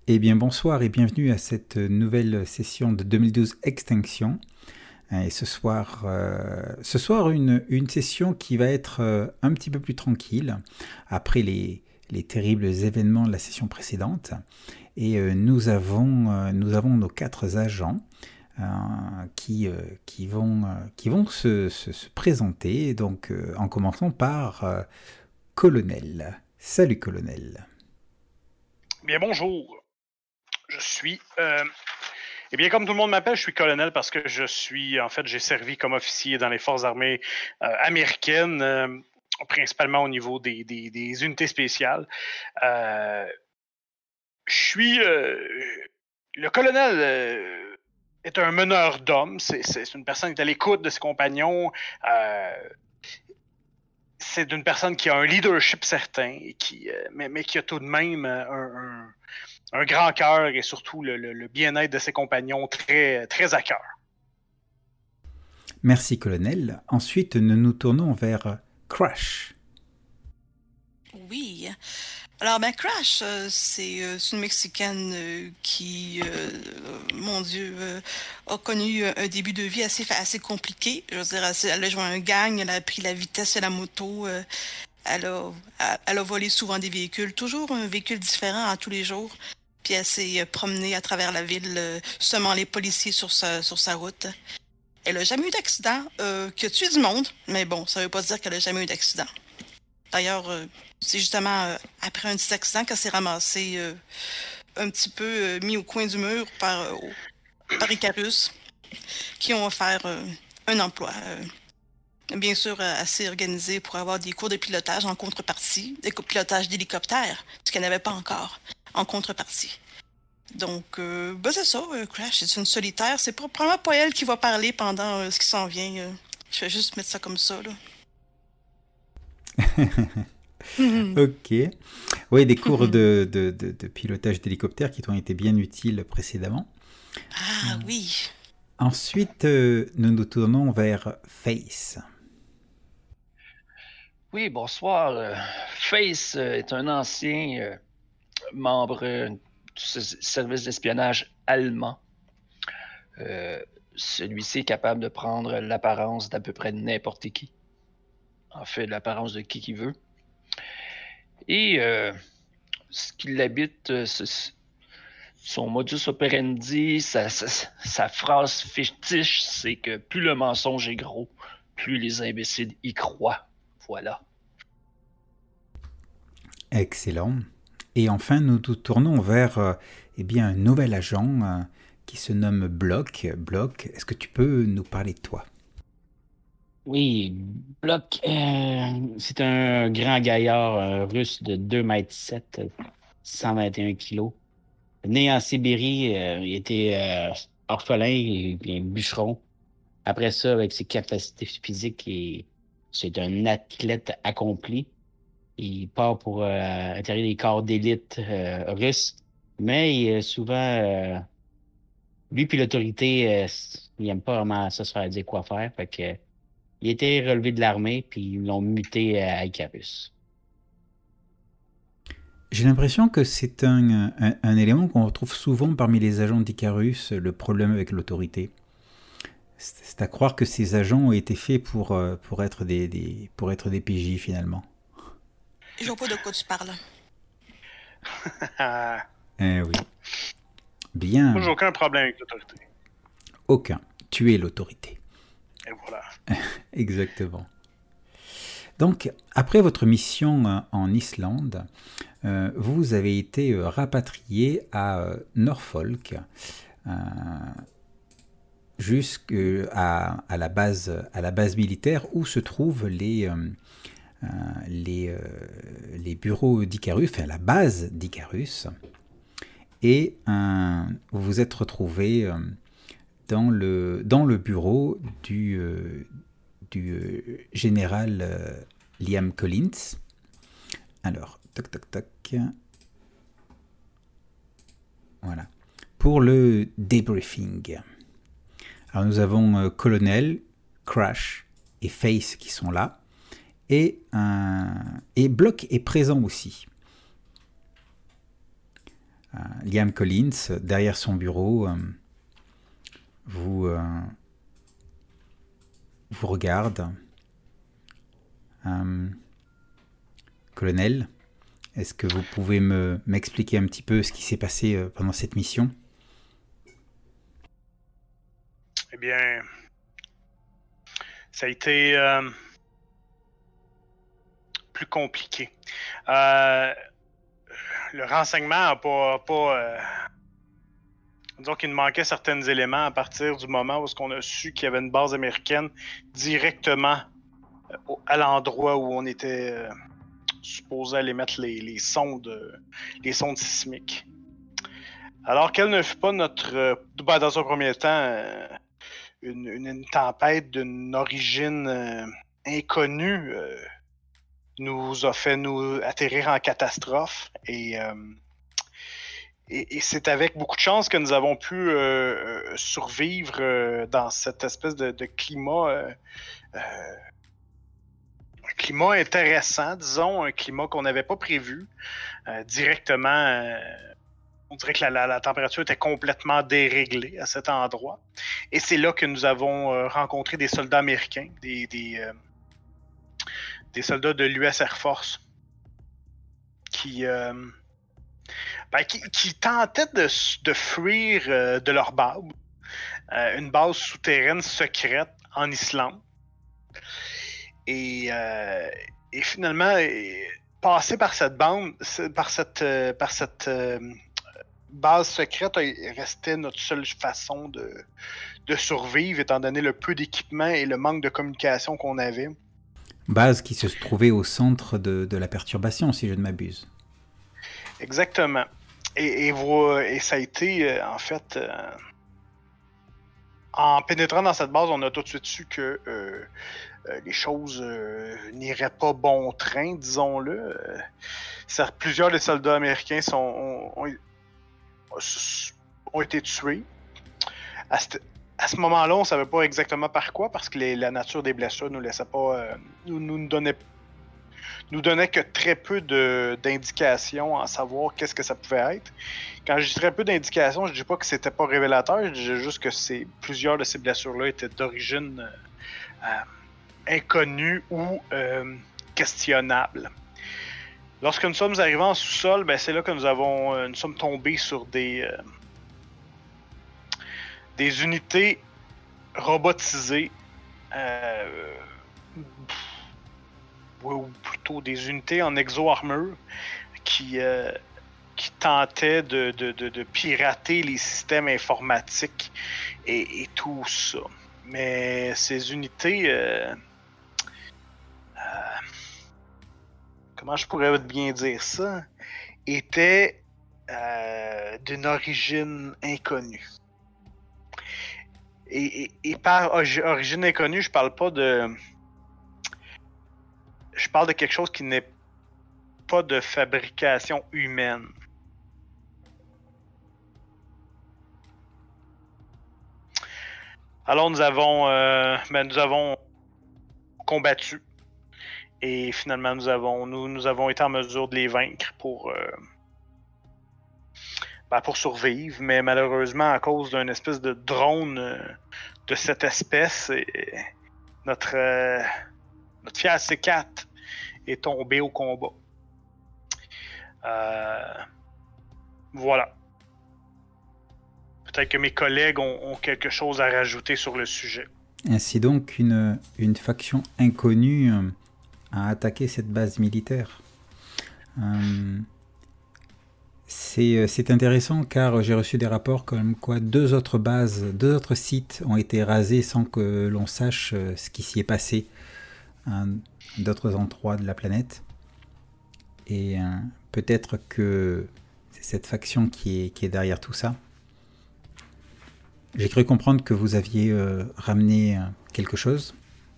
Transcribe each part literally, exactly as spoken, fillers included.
Eh bien bonsoir et bienvenue à cette nouvelle session de deux mille douze Extinction. Et ce soir, euh, ce soir une, une session qui va être euh, un petit peu plus tranquille après les, les terribles événements de la session précédente. Et euh, nous, avons, euh, nous avons nos quatre agents euh, qui, euh, qui vont, euh, qui vont se, se, se présenter, donc, euh, en commençant par euh, Colonel. Salut Colonel. Bien bonjour. Je suis, euh, eh bien comme tout le monde m'appelle, je suis colonel parce que je suis, en fait, j'ai servi comme officier dans les forces armées euh, américaines, euh, principalement au niveau des, des, des unités spéciales. Euh, je suis, euh, le colonel euh, est un meneur d'hommes. C'est, c'est une personne qui est à l'écoute de ses compagnons. Euh, c'est une personne qui a un leadership certain, et qui, euh, mais, mais qui a tout de même un, un un grand cœur et surtout le, le, le bien-être de ses compagnons très, très à cœur. Merci, colonel. Ensuite, nous nous tournons vers Crash. Oui. Alors, ben, Crash, euh, c'est euh, une Mexicaine euh, qui, euh, mon Dieu, euh, a connu un début de vie assez, assez compliqué. Je veux dire, elle, elle a joué un gang, elle a pris la vitesse et la moto, euh, elle, a, elle a volé souvent des véhicules, toujours un véhicule différent à tous les jours. Puis elle s'est promenée à travers la ville, euh, semant les policiers sur sa, sur sa route. Elle a jamais eu d'accident, euh, qui a tué du monde, mais bon, ça veut pas dire qu'elle a jamais eu d'accident. D'ailleurs, euh, c'est justement euh, après un petit accident qu'elle s'est ramassée euh, un petit peu euh, mis au coin du mur par, euh, par Icarus, qui ont offert euh, un emploi. Euh, bien sûr, euh, assez organisé pour avoir des cours de pilotage en contrepartie, des cours de pilotage d'hélicoptère, ce qu'elle n'avait pas encore en contrepartie. Donc, euh, ben c'est ça, euh, Crash, c'est une solitaire. C'est probablement pas elle qui va parler pendant euh, ce qui s'en vient. Euh. Je vais juste mettre ça comme ça, là. Ok. Oui, des cours de, de, de, de pilotage d'hélicoptère qui t'ont été bien utiles précédemment. Ah euh. oui. Ensuite, euh, nous nous tournons vers Face. Oui, bonsoir. Euh, Face euh, est un ancien euh, membre euh, du service d'espionnage allemand. Euh, celui-ci est capable de prendre l'apparence d'à peu près n'importe qui. En fait, l'apparence de qui qu'il veut. Et euh, ce qui l'habite, euh, c'est son modus operandi, sa, sa, sa phrase fétiche, c'est que plus le mensonge est gros, plus les imbéciles y croient. Voilà. Excellent. Et enfin, nous nous tournons vers euh, eh bien, un nouvel agent euh, qui se nomme Block. Block, est-ce que tu peux nous parler de toi? Oui, Block, euh, c'est un grand gaillard euh, russe de deux mètres sept, cent vingt et un kilos. Né en Sibérie, euh, il était euh, orphelin et, et bûcheron. Après ça, avec ses capacités physiques, et c'est un athlète accompli. Il part pour euh, intégrer les corps d'élite euh, russes, mais il est souvent, euh, lui puis l'autorité, euh, il n'aime pas vraiment ça se faire dire quoi faire. Fait que, il était relevé de l'armée, puis ils l'ont muté à Icarus. J'ai l'impression que c'est un, un, un élément qu'on retrouve souvent parmi les agents d'Icarus, le problème avec l'autorité. C'est à croire que ces agents ont été faits pour, pour, être, des, des, pour être des P J finalement. Je vois pas de quoi tu parles. Eh oui. Bien. Moi, j'ai aucun problème avec l'autorité. Aucun. Tu es l'autorité. Et voilà. Exactement. Donc, après votre mission en Islande, euh, vous avez été euh, rapatrié à euh, Norfolk, euh, jusqu'à à la base, à la base militaire où se trouvent les, euh, euh, les, euh, les bureaux d'Icarus, enfin la base d'Icarus. Et euh, vous vous êtes retrouvé euh, dans, le, dans le bureau du, euh, du euh, général euh, Liam Collins. Alors, toc toc toc. Voilà. Pour le débriefing. Alors nous avons euh, Colonel, Crash et Face qui sont là. Et, euh, et Block est présent aussi. Euh, Liam Collins, derrière son bureau, euh, vous, euh, vous regarde. Euh, colonel, est-ce que vous pouvez me, m'expliquer un petit peu ce qui s'est passé euh, pendant cette mission? Eh bien, ça a été euh, plus compliqué. Euh, le renseignement n'a pas... pas euh, disons qu'il nous manquait certains éléments à partir du moment où on a su qu'il y avait une base américaine directement euh, à l'endroit où on était euh, supposé aller mettre les, les sondes euh, les sondes sismiques. Alors quelle ne fut pas notre... Euh, ben, dans un premier temps, euh, une, une, une tempête d'une origine euh, inconnue euh, nous a fait nous atterrir en catastrophe et... Euh, Et, et c'est avec beaucoup de chance que nous avons pu euh, survivre euh, dans cette espèce de, de climat, euh, euh, un climat intéressant, disons, un climat qu'on n'avait pas prévu. Euh, directement, euh, on dirait que la, la, la température était complètement déréglée à cet endroit. Et c'est là que nous avons euh, rencontré des soldats américains, des, des, euh, des soldats de l'U S Air Force, qui... Euh, Ben, qui, qui tentaient de, de fuir euh, de leur base, euh, une base souterraine secrète en Islande. Et, euh, et finalement, et, passer par cette bande, par cette, euh, par cette euh, base secrète restait notre seule façon de, de survivre, étant donné le peu d'équipement et le manque de communication qu'on avait. Base qui se trouvait au centre de, de la perturbation, si je ne m'abuse. Exactement. Et, et, vous, et ça a été, euh, en fait, euh, en pénétrant dans cette base, on a tout de suite su que euh, euh, les choses euh, n'iraient pas bon train, disons-le. Euh, plusieurs des soldats américains sont, ont, ont, ont été tués. À, cette, à ce moment-là, on ne savait pas exactement par quoi, parce que les, la nature des blessures nous laissait pas, euh, nous, nous donnait nous donnait que très peu de, d'indications à savoir qu'est-ce que ça pouvait être. Quand je dis très peu d'indications, je dis pas que c'était pas révélateur, je dis juste que c'est, plusieurs de ces blessures-là étaient d'origine euh, inconnue ou euh, questionnable. Lorsque nous sommes arrivés en sous-sol, ben c'est là que nous avons euh, nous sommes tombés sur des euh, des unités robotisées. Euh, ou plutôt des unités en exo-armure qui, euh, qui tentaient de, de, de, de pirater les systèmes informatiques et, et tout ça. Mais ces unités... Euh, euh, comment je pourrais bien dire ça? Étaient euh, d'une origine inconnue. Et, et, et par origine inconnue, je parle pas de... Je parle de quelque chose qui n'est pas de fabrication humaine. Alors nous avons, euh, ben nous avons combattu et finalement nous avons, nous, nous avons été en mesure de les vaincre pour, euh, ben pour survivre, mais malheureusement à cause d'une espèce de drone euh, de cette espèce, et notre, euh, notre fier C quatre est tombé au combat. Euh, voilà. Peut-être que mes collègues ont, ont quelque chose à rajouter sur le sujet. Ainsi donc, une, une faction inconnue euh, a attaqué cette base militaire. Euh, c'est, c'est intéressant car j'ai reçu des rapports comme quoi deux autres bases, deux autres sites ont été rasés sans que l'on sache ce qui s'y est passé. À d'autres endroits de la planète. Et euh, peut-être que c'est cette faction qui est, qui est derrière tout ça. J'ai cru comprendre que vous aviez euh, ramené euh, quelque chose.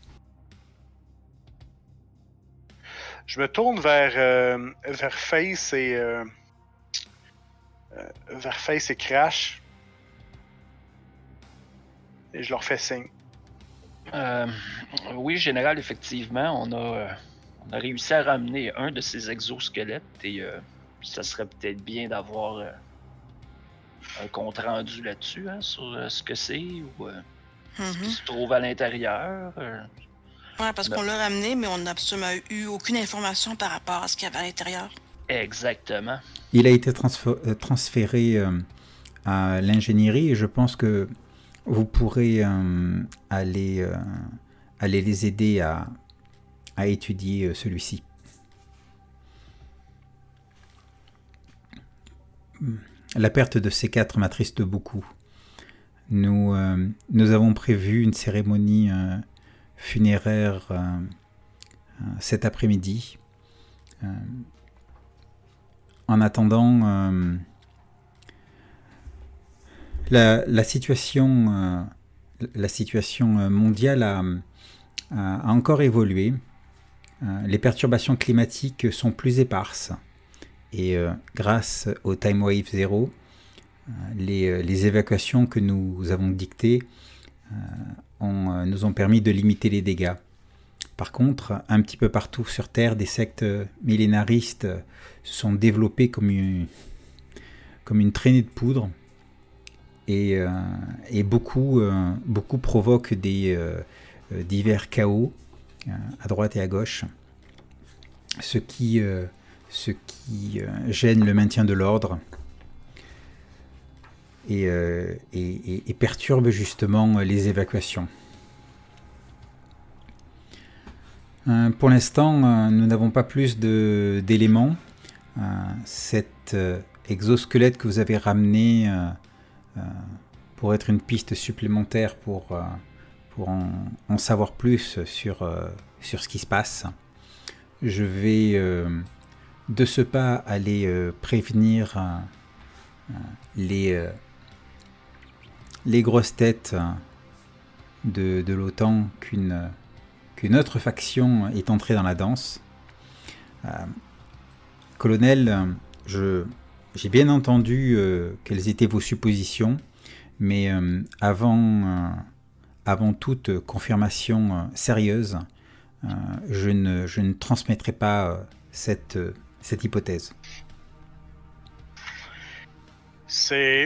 Je me tourne vers, euh, vers Face et euh, euh, vers Face et Crash. Et je leur fais signe. Euh, oui, général, effectivement, on a, euh, on a réussi à ramener un de ces exosquelettes et euh, ça serait peut-être bien d'avoir euh, un compte rendu là-dessus, hein, sur euh, ce que c'est ou euh, ce qui Mhm. se trouve à l'intérieur. euh. Ouais, parce Ben- qu'on l'a ramené, mais on n'a absolument eu aucune information par rapport à ce qu'il y avait à l'intérieur. Exactement. Il a été transfo- euh, transféré euh, à l'ingénierie et je pense que vous pourrez euh, aller, euh, aller les aider à, à étudier euh, celui-ci. La perte de ces quatre m'attriste beaucoup. Nous, euh, nous avons prévu une cérémonie euh, funéraire euh, euh, cet après-midi. Euh, en attendant, euh, la, la situation, euh, la situation mondiale a, a, a encore évolué. Euh, les perturbations climatiques sont plus éparses. Et euh, grâce au Time Wave Zero, euh, les, les évacuations que nous avons dictées euh, ont, euh, nous ont permis de limiter les dégâts. Par contre, un petit peu partout sur Terre, des sectes millénaristes se sont développées comme une, comme une traînée de poudre et, euh, et beaucoup, euh, beaucoup provoquent des euh, divers chaos euh, à droite et à gauche, ce qui, euh, ce qui euh, gêne le maintien de l'ordre et, euh, et, et, et perturbe justement les évacuations. Euh, pour l'instant, euh, nous n'avons pas plus de, d'éléments. Euh, cet euh, exosquelette que vous avez ramené euh, euh, pour être une piste supplémentaire pour, euh, pour en, en savoir plus sur, euh, sur ce qui se passe. Je vais euh, de ce pas aller euh, prévenir euh, les, euh, les grosses têtes de, de l'OTAN qu'une qu'une autre faction est entrée dans la danse. Euh, colonel, je, j'ai bien entendu euh, quelles étaient vos suppositions, mais euh, avant, euh, avant toute confirmation euh, sérieuse, euh, je, ne, je ne transmettrai pas euh, cette, euh, cette hypothèse. C'est...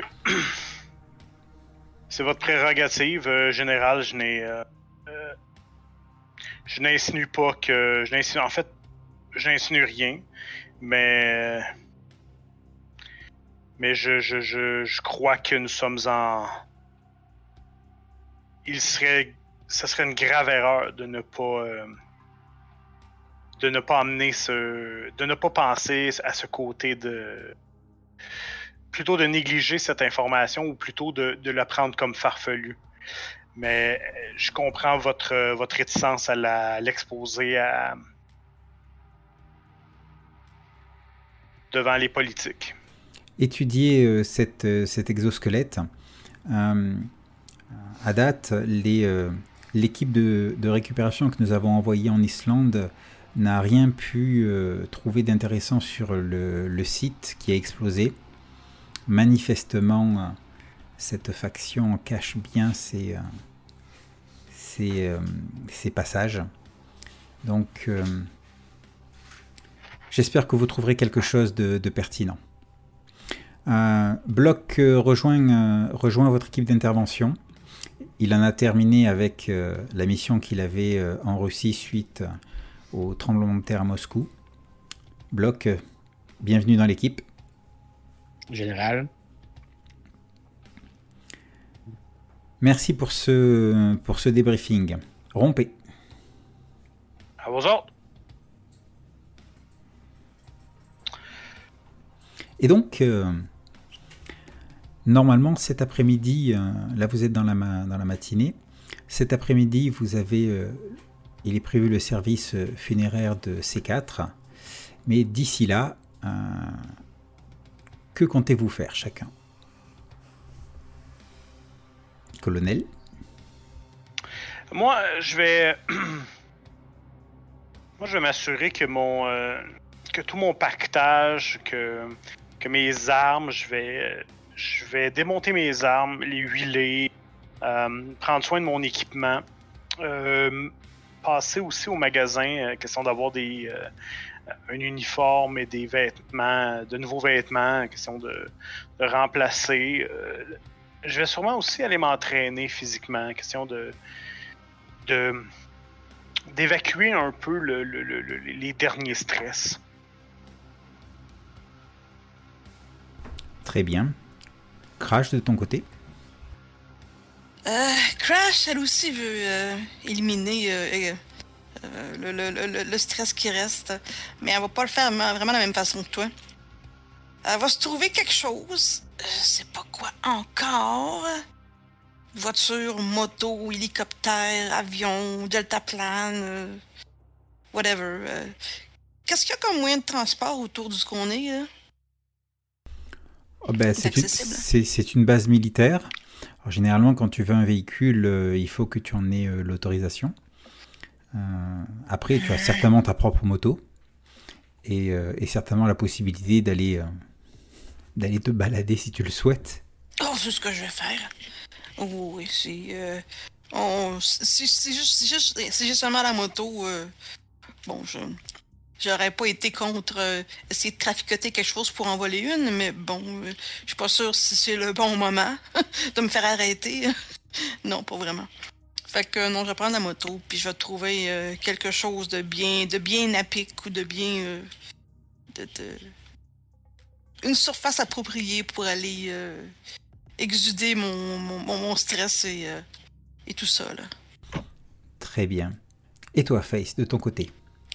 C'est votre prérogative, euh, générale. Je n'ai... Euh, euh, je n'insinue pas que... Je n'insinue... En fait, je n'insinue rien, mais... Mais je, je, je, je crois que nous sommes en... Il serait... Ça serait une grave erreur de ne pas... Euh, de ne pas amener ce... De ne pas penser à ce côté de... Plutôt de négliger cette information ou plutôt de, de la prendre comme farfelue. Mais je comprends votre, votre réticence à, la, à l'exposer à... devant les politiques. Étudier euh, cette, euh, cet exosquelette. Euh, à date, les, euh, l'équipe de, de récupération que nous avons envoyée en Islande n'a rien pu euh, trouver d'intéressant sur le, le site qui a explosé. Manifestement, euh, cette faction cache bien ses, euh, ses, euh, ses passages. Donc, euh, j'espère que vous trouverez quelque chose de, de pertinent. Euh, Block euh, rejoint, euh, rejoint votre équipe d'intervention. Il en a terminé avec euh, la mission qu'il avait euh, en Russie suite euh, au tremblement de terre à Moscou. Block, euh, bienvenue dans l'équipe. Général. Merci pour ce, pour ce débriefing. Rompez. À vos ordres. Et donc, euh, normalement, cet après-midi, euh, là vous êtes dans la, ma- dans la matinée, cet après-midi, vous avez, euh, il est prévu le service funéraire de C quatre, mais d'ici là, euh, que comptez-vous faire chacun? Colonel? Moi, je vais... Moi, je vais m'assurer que mon... euh, que tout mon pactage, que, que mes armes, je vais... Je vais démonter mes armes, les huiler, euh, prendre soin de mon équipement, euh, passer aussi au magasin, euh, question d'avoir des, euh, un uniforme et des vêtements, de nouveaux vêtements, question de, de remplacer. Euh, je vais sûrement aussi aller m'entraîner physiquement, question de, de d'évacuer un peu le, le, le, le, les derniers stress. Très bien. Crash, de ton côté? Euh, Crash, elle aussi veut euh, éliminer euh, euh, le, le, le, le stress qui reste, mais elle va pas le faire vraiment de la même façon que toi. Elle va se trouver quelque chose, euh, je sais pas quoi encore. Voiture, moto, hélicoptère, avion, deltaplane, euh, whatever. Euh, Qu'est-ce qu'il y a comme moyen de transport autour de ce qu'on est, là? Oh ben, C'est c'est une, accessible. c'est- c'est une base militaire. Alors, généralement, quand tu veux un véhicule, euh, il faut que tu en aies euh, l'autorisation. Euh, après, tu as certainement ta propre moto et, euh, et certainement la possibilité d'aller euh, d'aller te balader si tu le souhaites. Oh, c'est ce que je vais faire. Oh, oui, c'est... Euh, on- c'est c'est juste, c'est juste, c'est juste seulement la moto. Euh, bon, je... J'aurais pas été contre euh, essayer de traficoter quelque chose pour en voler une, mais bon, euh, je suis pas sûre si c'est le bon moment de me faire arrêter. Non, pas vraiment. Fait que non, je vais prendre la moto, puis je vais trouver euh, quelque chose de bien, de bien à pic ou de bien, euh, de, de- une surface appropriée pour aller euh, exuder mon, mon, mon, mon stress et, euh, et tout ça là. Très bien. Et toi, Face, de ton côté?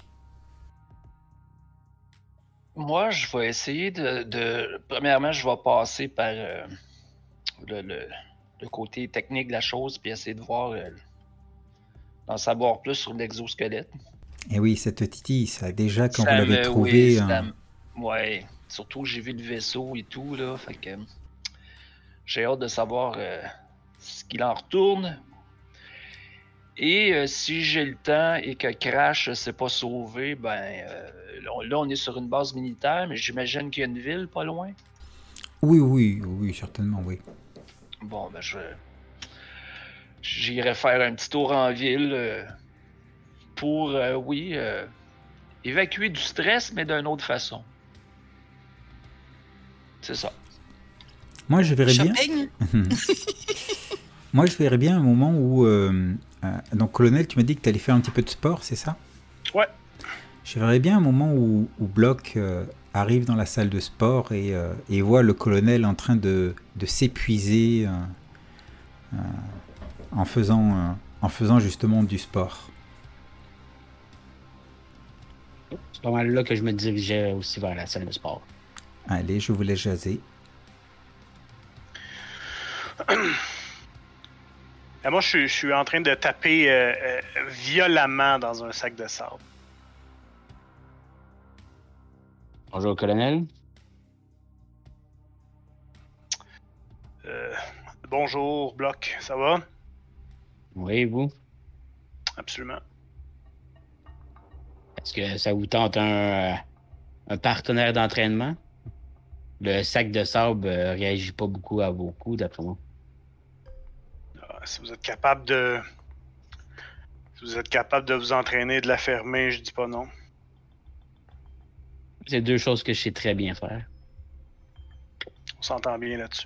Moi, je vais essayer de, de- Premièrement, je vais passer par euh, le, le- le côté technique de la chose, puis essayer de voir, euh, d'en savoir plus sur l'exosquelette. Et oui, cette titille, ça déjà, quand vous Ça l'avez me- trouvé... oui, ça euh, me- ouais, surtout que j'ai vu le vaisseau et tout, là, fait que j'ai hâte de savoir euh, ce qu'il en retourne. Et euh, si j'ai le temps et que Crash s'est pas sauvé, ben euh, là, on- là, on est sur une base militaire, mais j'imagine qu'il y a une ville pas loin. Oui, oui, oui, certainement, oui. Bon, ben je j'irai faire un petit tour en ville euh, pour, euh, oui, euh, évacuer du stress, mais d'une autre façon. C'est ça. Moi, je verrais bien... Shopping? Moi, je verrais bien un moment où... euh, euh, donc, colonel, tu m'as dit que tu allais faire un petit peu de sport, c'est ça? Ouais. Je verrais bien un moment où, où Block euh, arrive dans la salle de sport et, euh, et voit le colonel en train de, de s'épuiser euh, euh, en, faisant, euh, en faisant justement du sport. C'est pas mal là que je me dirigeais aussi vers la salle de sport. Allez, je vous laisse jaser. Et moi, je suis, je suis en train de taper euh, euh, violemment dans un sac de sable. Bonjour, colonel. Euh, bonjour, Bloc, ça va? Oui, vous? Absolument. Est-ce que ça vous tente un, euh, un partenaire d'entraînement? Le sac de sable euh, réagit pas beaucoup à vos coups, d'après moi. Ah, si vous êtes capable de... Si vous êtes capable de vous entraîner et de la fermer, je dis pas non. C'est deux choses que je sais très bien faire. On s'entend bien là-dessus.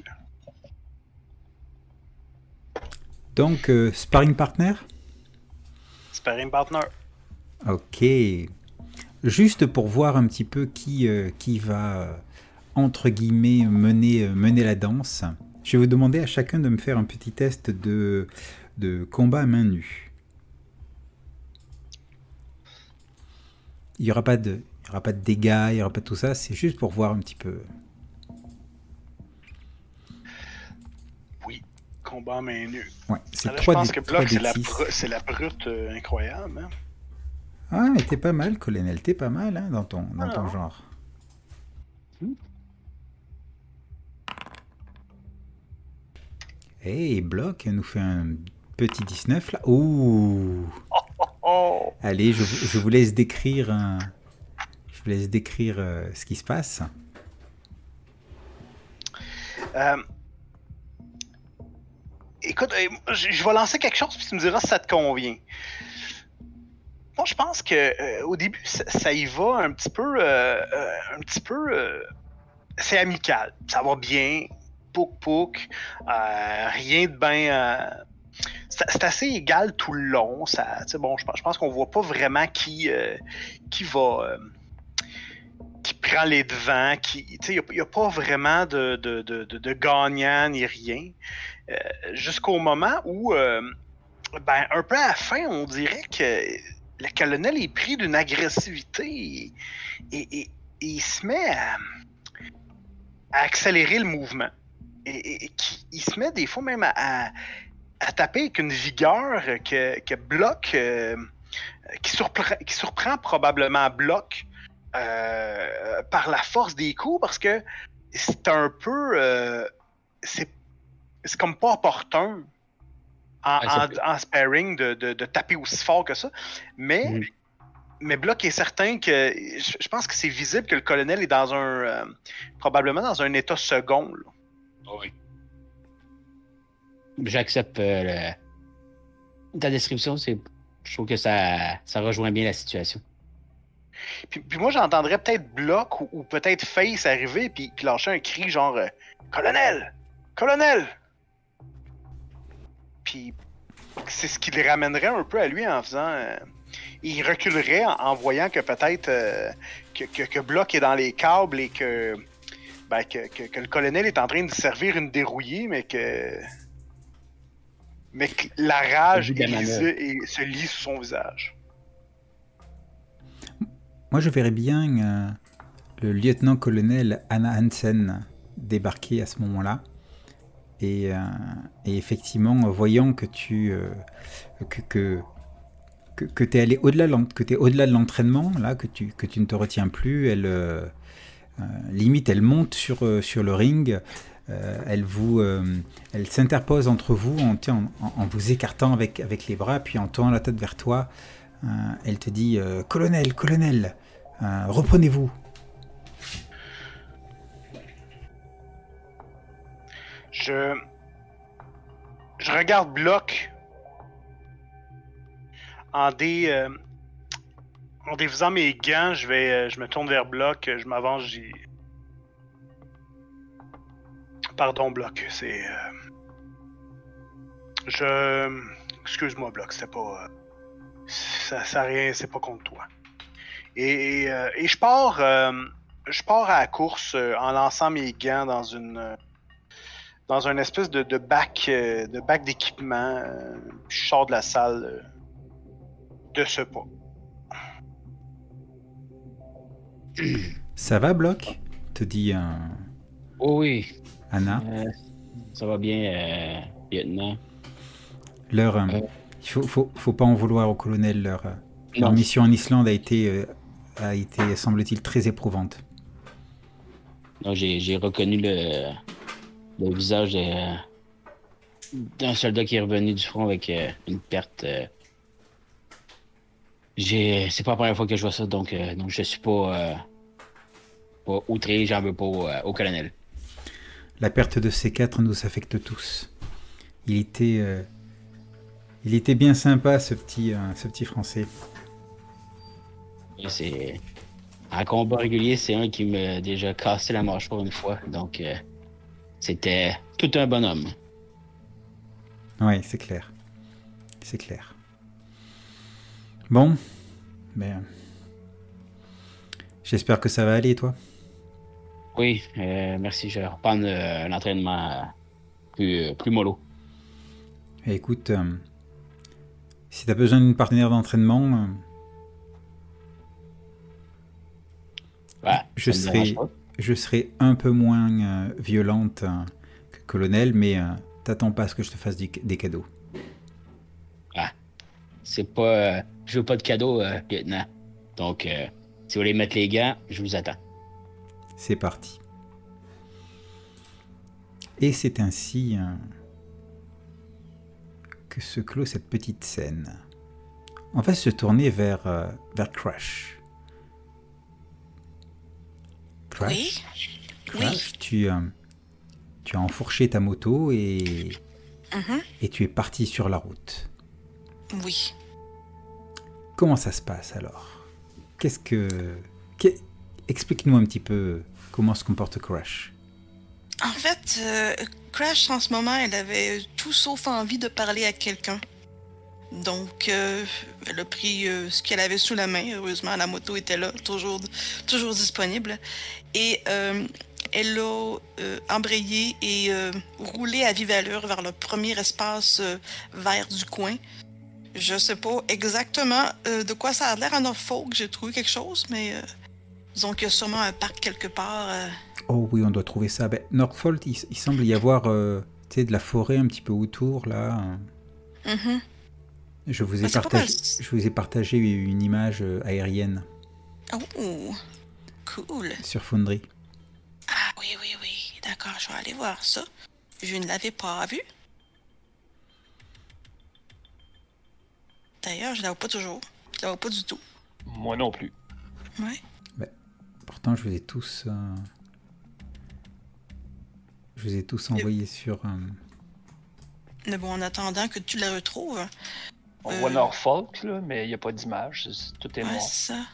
Donc, euh, sparring partner? Sparring partner. Ok. Juste pour voir un petit peu qui, euh, qui va, euh, entre guillemets, mener, euh, mener la danse, je vais vous demander à chacun de me faire un petit test de, de combat à main nue. Il n'y aura pas de, il y aura pas de dégâts, il n'y aura pas de tout ça, c'est juste pour voir un petit peu. Oui, combat à main nue. Ouais, c'est Alors, je trois pense D- que trois Bloc, c'est D la, six. bru- c'est la brute euh, incroyable. Hein? Ah, mais t'es pas mal, colonel, t'es pas mal hein, dans ton, dans ton Ah. genre. Hey, Bloc nous fait un petit dix-neuf là. Ouh. Oh! Allez, je, vous- je vous laisse décrire, un- je vous laisse décrire euh, ce qui se passe. Euh, Écoute, euh, je je vais lancer quelque chose, puis tu me diras si ça te convient. moi, je pense que euh, au début, ça, ça y va un petit peu, euh, euh, un petit peu, euh, c'est amical, ça va bien, pouk pouk, euh, rien de bien, euh, c'est, c'est assez égal tout le long. Ça, tu sais, bon, je pense, je pense qu'on voit pas vraiment qui, euh, qui va, euh, qui prend les devants, qui, tu sais, il y, a pas vraiment de, de, de, de, de gagnant ni rien, euh, jusqu'au moment où, euh, ben, un peu à la fin, on dirait que le colonel est pris d'une agressivité et, et, et, et il se met à, à accélérer le mouvement. Et, et, et qui, il se met des fois même à, à, à taper avec une vigueur que, que Block, euh, qui, surprend, qui surprend probablement Block euh, par la force des coups, parce que c'est un peu... Euh, c'est, c'est comme pas opportun en, Ouais, en, peut... en sparring de, de, de taper aussi fort que ça. Mais, mm. mais Block est certain que... Je, je pense que c'est visible que le colonel est dans un... Euh, probablement dans un état second. Là. Oui. J'accepte euh, le... ta description. C'est... Je trouve que ça, ça rejoint bien la situation. Puis, puis moi, j'entendrais peut-être Block ou, ou peut-être Face arriver puis, puis lâcher un cri genre euh, « Colonel! Colonel! » Puis c'est ce qui le ramènerait un peu à lui en faisant... Euh, il reculerait en, en voyant que peut-être euh, que, que, que Block est dans les câbles et que, ben, que, que, que le colonel est en train de servir une dérouillée, mais que... Mais que la rage élisée, et se lit sous son visage. Moi, je verrais bien euh, le lieutenant-colonel Anna Hansen débarquer à ce moment-là. Et, euh, et effectivement, voyant que tu euh, que, que, que, que tu es allé au-delà, que t'es au-delà de l'entraînement, là, que tu, que tu ne te retiens plus, elle, euh, euh, limite, elle monte sur, euh, sur le ring. Euh, elle, vous, euh, elle s'interpose entre vous en, en, en vous écartant avec, avec les bras, puis en tournant la tête vers toi. Euh, elle te dit euh, « Colonel, colonel, euh, reprenez-vous !» Je... Je regarde Block en dé... Euh, en défaisant mes gants, je vais... Euh, je me tourne vers Block, je m'avance, j'y... Pardon, Block, c'est... Euh... Je... Excuse-moi, Block, c'était pas... Euh... Ça, ça rien, c'est pas contre toi. Et, et, euh, et je pars, euh, je pars à la course euh, en lançant mes gants dans une, euh, dans un espèce de, de bac, euh, de bac d'équipement. Euh, je sors de la salle euh, de ce pas. Ça va, Block? Te dit un. Euh... Oh oui. Anna. Euh, ça va bien, euh, lieutenant. Leur. Euh... Il faut, faut, faut pas en vouloir au colonel. Leur, leur mission en Islande a été, euh, a été, semble-t-il, très éprouvante. Non, j'ai, j'ai reconnu le, le visage de, d'un soldat qui est revenu du front avec euh, une perte. Euh, j'ai, c'est pas la première fois que je vois ça, donc, euh, donc je suis pas, euh, pas outré, j'en veux pas au, euh, au colonel. La perte de C quatre nous affecte tous. Il était... Euh, Il était bien sympa, ce petit, euh, ce petit Français. C'est... En combat régulier, c'est un qui m'a déjà cassé la mâchoire une fois. Donc, euh, c'était tout un bonhomme. Oui, c'est clair. C'est clair. Bon. Ben, j'espère que ça va aller, toi. Oui, euh, merci. Je vais reprendre euh, l'entraînement plus, plus mollo. Écoute... Euh, Si tu as besoin d'une partenaire d'entraînement, euh, ouais, je, serai, je serai un peu moins euh, violente euh, que colonel, mais euh, t'attends pas à ce que je te fasse des, des cadeaux. Ah, c'est pas... Euh, je veux pas de cadeaux, euh, lieutenant. Donc, euh, si vous voulez mettre les gants, je vous attends. C'est parti. Et c'est ainsi... Euh, que se clôt cette petite scène. On va se tourner vers, euh, vers Crash. Crash, oui. Crash oui. Tu, euh, tu as enfourché ta moto et, mm-hmm. et tu es parti sur la route. Oui. comment ça se passe alors? Qu'est-ce que... qu'est- Explique-nous un petit peu comment se comporte Crash. En fait, euh, Crash, en ce moment, elle avait tout sauf envie de parler à quelqu'un. Donc, euh, elle a pris euh, ce qu'elle avait sous la main. Heureusement, la moto était là, toujours, toujours disponible. Et euh, elle a euh, embrayé et euh, roulé à vive allure vers le premier espace euh, vert du coin. Je sais pas exactement euh, de quoi ça a l'air à Norfolk. J'ai trouvé quelque chose, mais euh, disons qu'il y a sûrement un parc quelque part. Euh... Oh oui, on doit trouver ça. Ben, Norfolk, il, il semble y avoir euh, tu sais, de la forêt un petit peu autour, là. Mm-hmm. Je vous ai, Ben, c'est pas partagé, mal. je vous ai partagé une image euh, aérienne Oh, cool. sur Foundry. Ah oui, oui, oui. D'accord, je vais aller voir ça. Je ne l'avais pas vu. D'ailleurs, je ne la vois pas toujours. Je la vois pas du tout. Moi non plus. Ouais. Ben, pourtant, je vous ai tous... euh, je vous ai tous envoyés sur... euh, Mais bon, en attendant que tu la retrouves. On Euh, voit Norfolk, là, mais il n'y a pas d'image. c'est- Tout est Ouais, noir. c'est ça.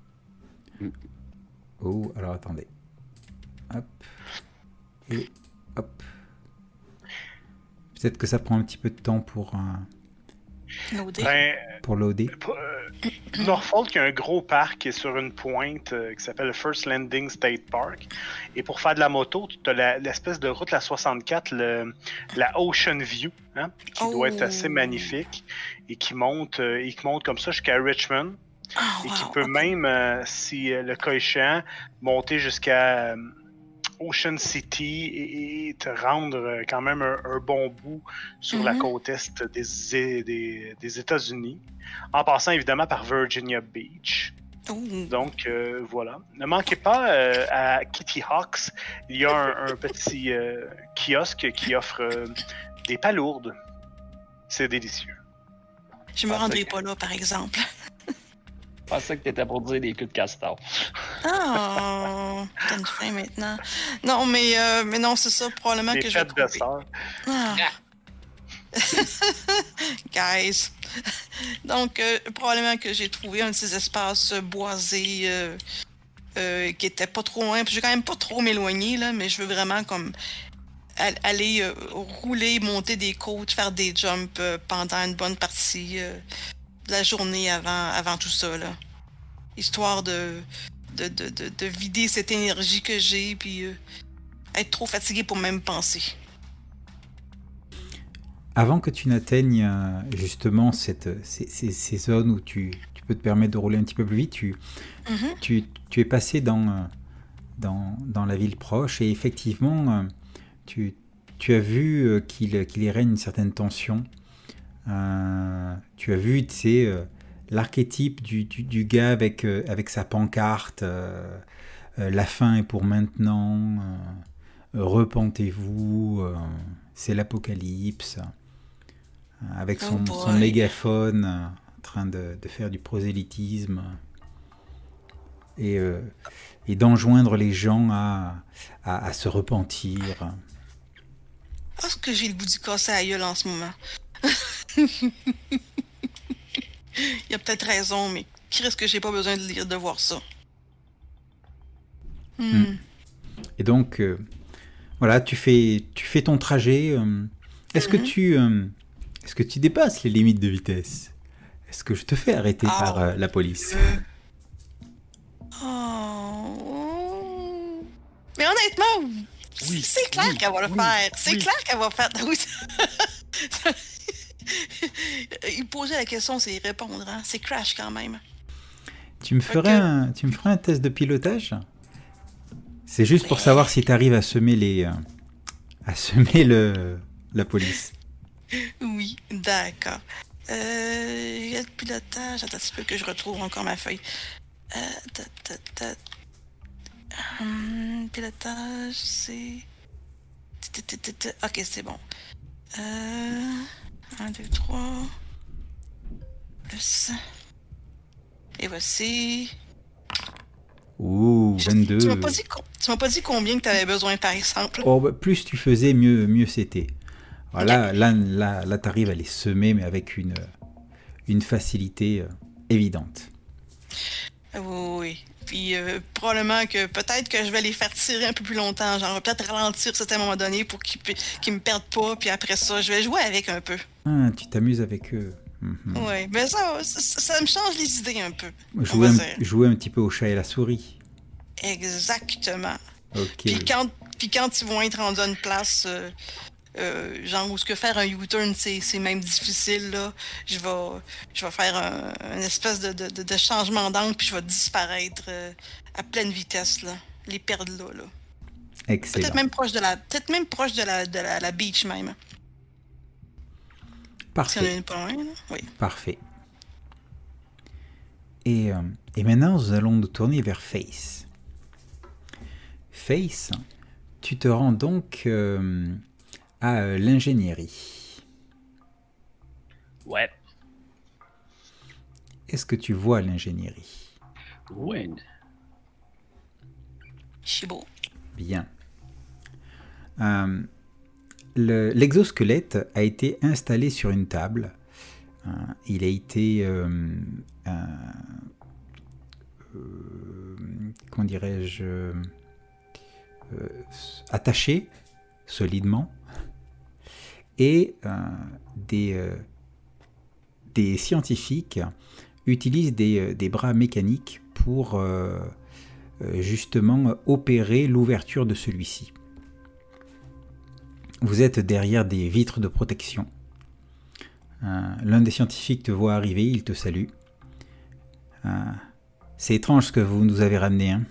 Oh, alors attendez. Hop. Et hop. Peut-être que ça prend un petit peu de temps pour, euh, Loadé. Ben, pour loader. euh, Norfolk, il y a un gros parc qui est sur une pointe euh, qui s'appelle le First Landing State Park. Et pour faire de la moto, tu as l'espèce de route, la soixante-quatre, le, la Ocean View, hein, qui Oh. doit être assez magnifique et qui monte, euh, et qui monte comme ça jusqu'à Richmond. Ah, Et qui wow, peut ok. même, euh, si euh, le cas échéant, monter jusqu'à euh, Ocean City et, et te rendre euh, quand même un, un bon bout sur la Mhm. côte est des, des, des États-Unis, en passant évidemment par Virginia Beach. Oh. Donc euh, voilà. Ne manquez pas euh, à Kitty Hawk's, il y a un, un petit euh, kiosque qui offre euh, des palourdes. C'est délicieux. Je me Ah, rendrai c'est- pas là, par exemple. Je pensais que tu étais pour dire des queues de castor. Ah, t'as une fin maintenant. Non, mais, euh, mais non, c'est ça, probablement Des que je vais fêtes de trouver. sœurs. Ah. Guys. Donc, euh, probablement que j'ai trouvé un de ces espaces euh, boisés euh, euh, qui était pas trop loin. Puis je vais quand même pas trop m'éloigner, là, mais je veux vraiment comme al- aller euh, rouler, monter des côtes, faire des jumps euh, pendant une bonne partie euh, de la journée avant, avant tout ça, là. Histoire de, de, de, de, de vider cette énergie que j'ai, puis euh, être trop fatigué pour même penser. Avant que tu n'atteignes euh, justement cette, ces, ces- ces zones où tu, tu peux te permettre de rouler un petit peu plus vite, tu, Mhm. tu, tu es passé dans, euh, dans, dans la ville proche et effectivement, euh, tu, tu as vu euh, qu'il qu'il y règne une certaine tension. Euh, tu as vu, tu sais, euh, l'archétype du, du, du gars avec, euh, avec sa pancarte, euh, euh, la fin est pour maintenant, euh, repentez-vous, euh, c'est l'apocalypse, euh, avec Oh son, boy. son mégaphone euh, en train de, de faire du prosélytisme et, euh, et d'enjoindre les gens à, à, à se repentir. Ah, ce que j'ai le goût d'y casser à la gueule en ce moment. Il y a peut-être raison, mais qui risque que j'ai pas besoin de lire, de voir ça? Hmm. Mm. Et donc, euh, voilà, tu fais, tu fais ton trajet. euh, est-ce que Mhm. tu, euh, est-ce que tu dépasses les limites de vitesse? Est-ce que je te fais arrêter Ah. par euh, la police? Euh. Oh. Mais honnêtement, Oui, c'est clair oui, qu'elle va le oui, faire. C'est oui. clair qu'elle va faire. Oui. Il posait la question, c'est y répondre. Hein? C'est Crash quand même. Tu me ferais Ok. un, tu me ferais un test de pilotage? C'est juste pour Mais- savoir si tu arrives à semer les, euh, à semer le, la police. Oui, d'accord. Euh, il y a le pilotage. Attends un petit peu que je retrouve encore ma feuille. Euh, ta, ta, ta. Hum, pilotage, c'est... ta, ta, ta, ta. Ok, c'est bon. Euh... un, deux, trois... Plus... Et voici... Ouh, Je- vingt-deux. Tu m'as pas dit, co- tu m'as pas dit combien que tu avais besoin, par exemple. Oh, bah, plus tu faisais, mieux, mieux c'était. Voilà, là, là, là, tu arrives à les semer, mais avec une, une facilité euh, évidente. Oui, oui. Puis euh, probablement que peut-être que je vais les faire tirer un peu plus longtemps. Genre, peut-être ralentir à un moment donné pour qu'ils qu'ils me perdent pas. Puis après ça, je vais jouer avec un peu. Ah, tu t'amuses avec eux. Mm-hmm. Oui, mais ça, ça, ça me change les idées un peu. Jouer un, jouer un petit peu au chat et la souris. Exactement. Ok. Puis quand, puis quand ils vont être rendus à une place, euh, euh, genre où ce que faire un U-turn, c'est, c'est même difficile, là, je vais, je vais faire un, une espèce de, de, de changement d'angle, puis je vais disparaître euh, à pleine vitesse, là. Les perdre là, là. Excellent. Peut-être même proche de la, peut-être même proche de la, de la, la beach même. Parfait. Si on est pas loin, là. Oui. Parfait. Et, euh, et maintenant, nous allons nous tourner vers Face. Face, tu te rends donc euh, à euh, l'ingénierie. Ouais. Est-ce que tu vois l'ingénierie? Ouais. C'est beau. Bien. Euh, le, l'exosquelette a été installé sur une table. Euh, il a été... Euh, euh, euh, comment dirais-je euh, attaché solidement. Et euh, des, euh, des scientifiques utilisent des, des bras mécaniques pour euh, justement opérer l'ouverture de celui-ci. Vous êtes derrière des vitres de protection. Euh, l'un des scientifiques te voit arriver, il te salue. Euh, c'est étrange ce que vous nous avez ramené, hein?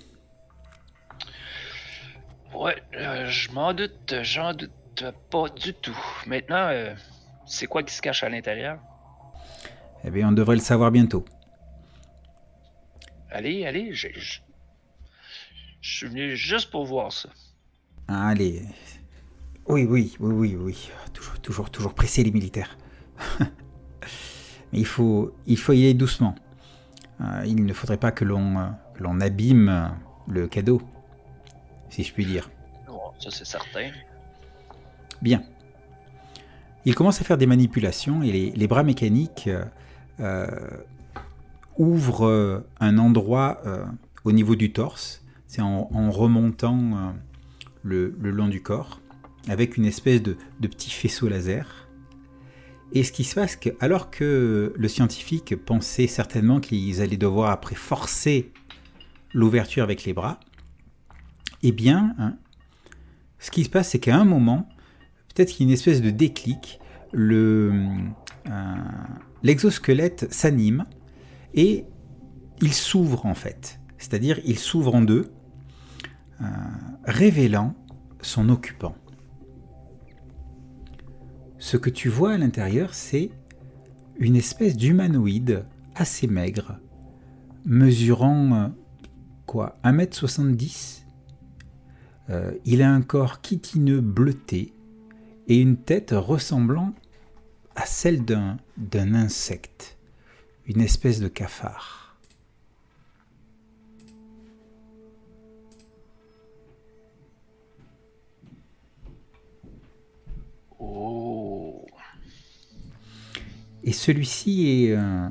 Ouais, euh, je m'en doute, j'en doute pas du tout. Maintenant, euh, c'est quoi qui se cache à l'intérieur? Eh bien, on devrait le savoir bientôt. Allez, allez, je, je, je suis venu juste pour voir ça. Allez. Oui, oui, oui, oui, oui. Toujours, toujours, toujours pressé les militaires. Mais il faut, il faut y aller doucement. Euh, il ne faudrait pas que l'on, euh, que l'on abîme euh, le cadeau, si je puis dire. Bon, ça c'est certain. Bien. Il commence à faire des manipulations et les, les bras mécaniques euh, euh, ouvrent euh, un endroit euh, au niveau du torse. C'est en, en remontant euh, le, le long du corps avec une espèce de, de petit faisceau laser. Et ce qui se passe, c'est que, alors que le scientifique pensait certainement qu'ils allaient devoir après forcer l'ouverture avec les bras, eh bien, hein, ce qui se passe, c'est qu'à un moment, peut-être qu'il y a une espèce de déclic, le, euh, l'exosquelette s'anime et il s'ouvre en fait. C'est-à-dire, il s'ouvre en deux, euh, révélant son occupant. Ce que tu vois à l'intérieur, c'est une espèce d'humanoïde assez maigre, mesurant euh, quoi, un mètre soixante-dix. Euh, il a un corps chitineux bleuté et une tête ressemblant à celle d'un, d'un insecte, une espèce de cafard. Oh. Et celui-ci est, euh,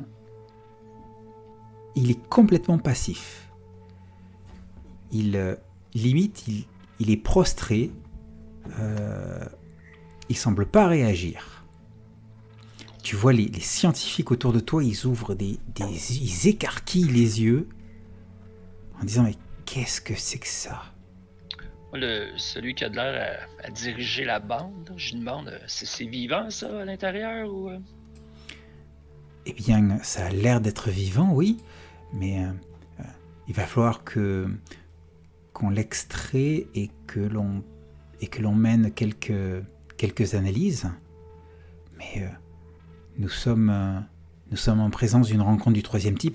il est complètement passif. Il euh, limite, il, il est prostré. Euh, il semble pas réagir. Tu vois les, les scientifiques autour de toi, ils ouvrent des, des, ils écarquillent les yeux en disant mais qu'est-ce que c'est que ça? Le, celui qui a de l'air à, à diriger la bande, je me demande, c'est, c'est vivant ça à l'intérieur ou... Eh bien, ça a l'air d'être vivant, oui, mais euh, euh, il va falloir que qu'on l'extrait et que l'on et que l'on mène quelques quelques analyses. Mais euh, nous sommes euh, nous sommes en présence d'une rencontre du troisième type.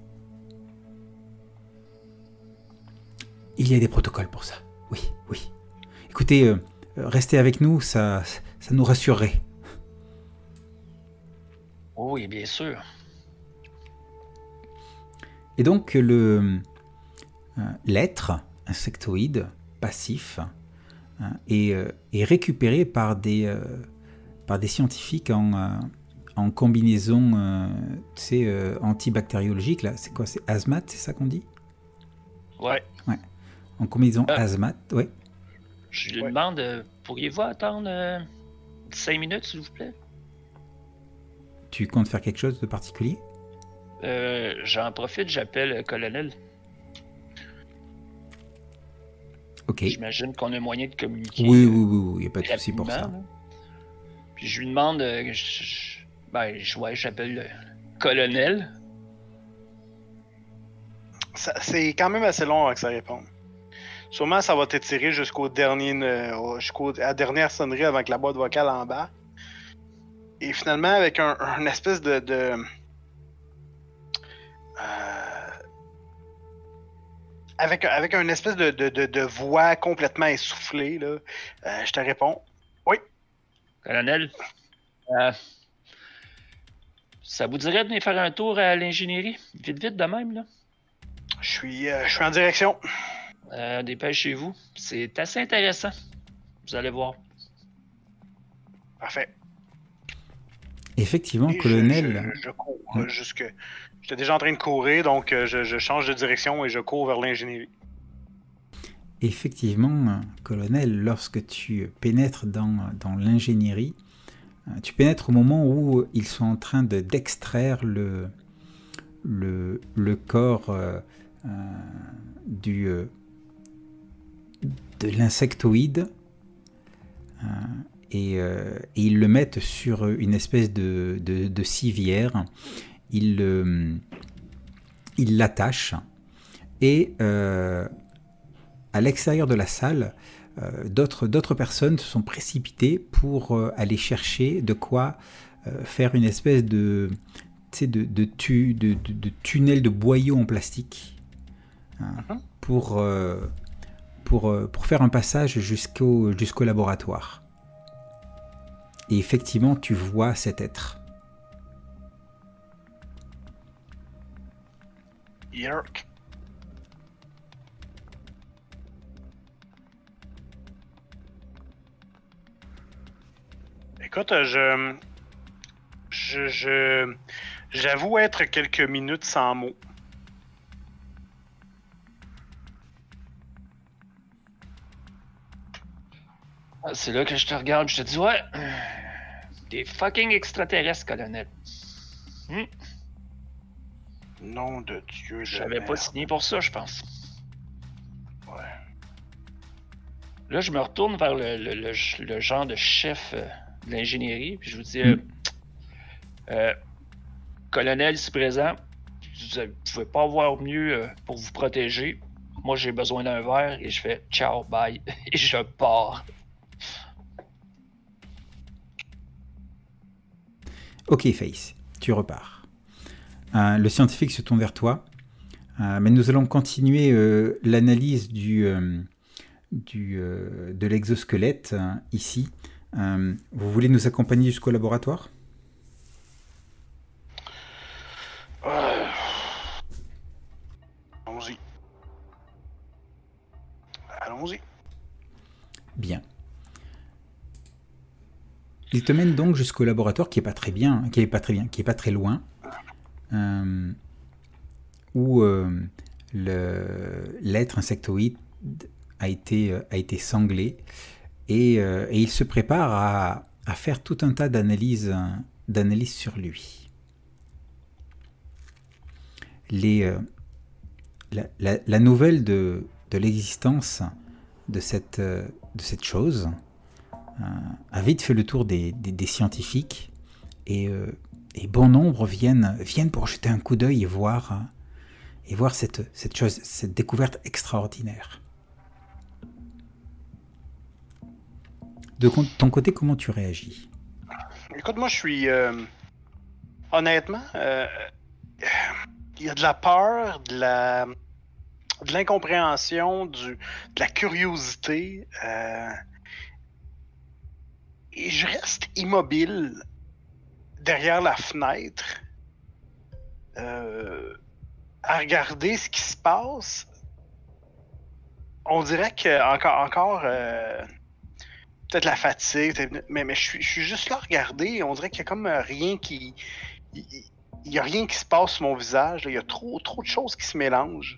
Il y a des protocoles pour ça. Oui, oui. Écoutez, euh, restez avec nous, ça, ça nous rassurerait. Oui, bien sûr. Et donc, le, euh, l'être insectoïde passif euh, est, euh, est récupéré par des, euh, par des scientifiques en, euh, en combinaison, euh, tu sais, euh, antibactériologique, là. C'est quoi? C'est hazmat, c'est ça qu'on dit? Ouais. Ouais. En combinaison Ah. hazmat, ouais. Je lui Ouais. demande, euh, pourriez-vous attendre euh, cinq minutes, s'il vous plaît? Tu comptes faire quelque chose de particulier? Euh, j'en profite, j'appelle le colonel. Ok. J'imagine qu'on a moyen de communiquer. Oui, euh, oui, oui, il n'y a pas de souci pour ça. rapidement, là. Puis je lui demande, euh, je, je- ben, je- ouais, j'appelle le colonel. Ça- C'est quand même assez long avant que ça réponde. Sûrement, ça va t'étirer jusqu'au dernier, euh, jusqu'à la dernière sonnerie avant que la boîte vocale en bas. Et finalement, avec un, un espèce de. de euh, avec, avec un espèce de, de, de, de voix complètement essoufflée, là, euh, je te réponds. Colonel, euh, ça vous dirait de venir faire un tour à l'ingénierie? Vite, vite de même, là. Je suis, euh, je suis en direction. Euh, dépêchez-vous. C'est assez intéressant. Vous allez voir. Parfait. Effectivement, Et je- colonel. Je, je, je cours Ouais. euh, jusque. J'étais déjà en train de courir, donc euh, je, je change de direction et je cours vers l'ingénierie. Effectivement, colonel, lorsque tu pénètres dans, dans l'ingénierie, euh, tu pénètres au moment où ils sont en train de, d'extraire le, le, le corps euh, euh, du, euh, de l'insectoïde euh, et, euh, et ils le mettent sur une espèce de, de, de civière. Ils euh, ils l'attachent et euh, à l'extérieur de la salle, euh, d'autres, d'autres personnes se sont précipitées pour euh, aller chercher de quoi euh, faire une espèce de, tu sais, de, de, tu, de, de, de tunnel de boyaux en plastique hein, Mhm. pour, euh, pour, euh, pour faire un passage jusqu'au, jusqu'au laboratoire. Et effectivement, tu vois cet être. Yerk. Écoute, euh, je, je, je, j'avoue être quelques minutes sans mots. Ah, c'est là que je te regarde, je te dis, ouais, des fucking extraterrestres, colonel. Hmm, Nom de Dieu de J'avais pas merde. signé pour ça, je pense. Ouais. Là, je me retourne vers le, le, le, le genre de chef euh, de l'ingénierie, puis je vous dis, euh, euh, colonel, ici présent, vous ne pouvez pas avoir mieux euh, pour vous protéger. Moi, j'ai besoin d'un verre et je fais ciao, bye, et je pars. Ok, Face, tu repars. Euh, le scientifique se tourne vers toi, euh, mais nous allons continuer euh, l'analyse du, euh, du, euh, de l'exosquelette euh, ici. Euh, vous voulez nous accompagner jusqu'au laboratoire? Euh, Allons-y. Allons-y. Bien. Il te mène donc jusqu'au laboratoire qui est pas très bien, qui est pas très bien, qui est pas très loin, euh, où euh, le, l'être insectoïde a été, a été sanglé et, euh, et il se prépare à, à faire tout un tas d'analyses, d'analyses sur lui. Les, euh, la, la, la nouvelle de, de l'existence de cette, de cette chose euh, a vite fait le tour des, des, des scientifiques et, euh, et bon nombre viennent, viennent pour jeter un coup d'œil et voir, euh, et voir cette, cette chose, cette découverte extraordinaire. De ton côté, comment tu réagis? Écoute, moi, je suis... euh, honnêtement, euh, il y a de la peur, de la... de l'incompréhension, du... de la curiosité. Euh... Et je reste immobile derrière la fenêtre euh, à regarder ce qui se passe. On dirait que encore, encore euh, peut-être la fatigue, peut-être- mais, mais je suis, je suis juste là à regarder. On dirait qu'il y a comme euh, rien qui. Il il y a rien qui se passe sur mon visage. là. Il y a trop, trop de choses qui se mélangent.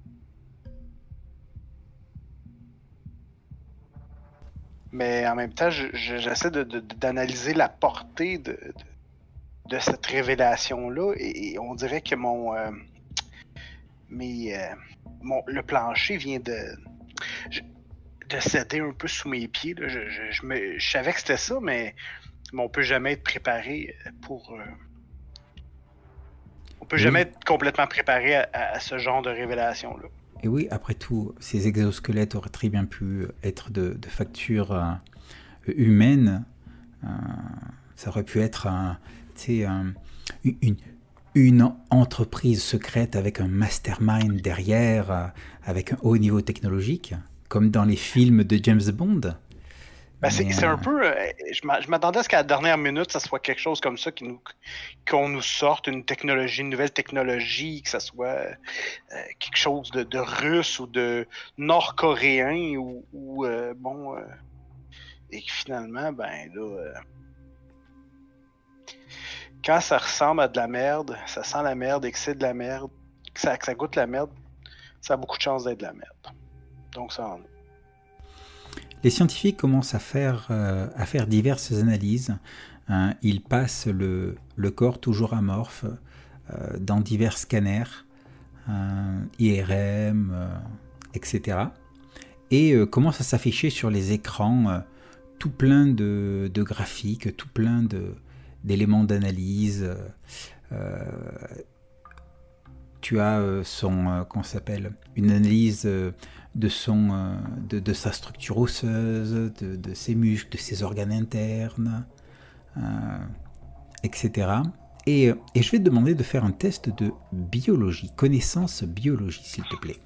Mais en même temps, je- je- j'essaie de- de- d'analyser la portée de, de, de cette révélation-là. Et, et on dirait que mon. euh, mes, euh, mon le plancher vient de. je- de céder un peu sous mes pieds. là. Je, je- je me- je savais que c'était ça, mais, mais on peut jamais être préparé pour. euh, on peut Oui. jamais être complètement préparé à, à- à ce genre de révélation-là. Et oui, après tout, ces exosquelettes auraient très bien pu être de, de facture euh, humaine. Euh, ça aurait pu être un, tu sais, un- une, une entreprise secrète avec un mastermind derrière, euh, avec un haut niveau technologique, comme dans les films de James Bond. Ben, c'est Mais, c'est un euh, peu. euh, je m'a- je m'attendais à ce qu'à la dernière minute, ça soit quelque chose comme ça, qui nous, qu'on nous sorte une technologie, une nouvelle technologie, que ça soit euh, quelque chose de, de russe ou de nord-coréen ou, ou, euh, bon. euh, et que finalement, ben là. euh, quand ça ressemble à de la merde, ça sent la merde et que c'est de la merde, que ça, que ça goûte la merde, ça a beaucoup de chances d'être de la merde. Donc ça en est. Les scientifiques commencent à faire, euh, à faire diverses analyses. Hein. Ils passent le, le corps toujours amorphe euh, dans divers scanners, euh, I R M, euh, et cetera. Et euh, commencent à s'afficher sur les écrans euh, tout plein de, de graphiques, tout plein de, d'éléments d'analyse. Euh, tu as euh, son, euh, comment ça s'appelle, une analyse euh, de, son, euh, de, de sa structure osseuse, de, de ses muscles, de ses organes internes, euh, et cetera. Et, et je vais te demander de faire un test de biologie, connaissance biologie, s'il te plaît.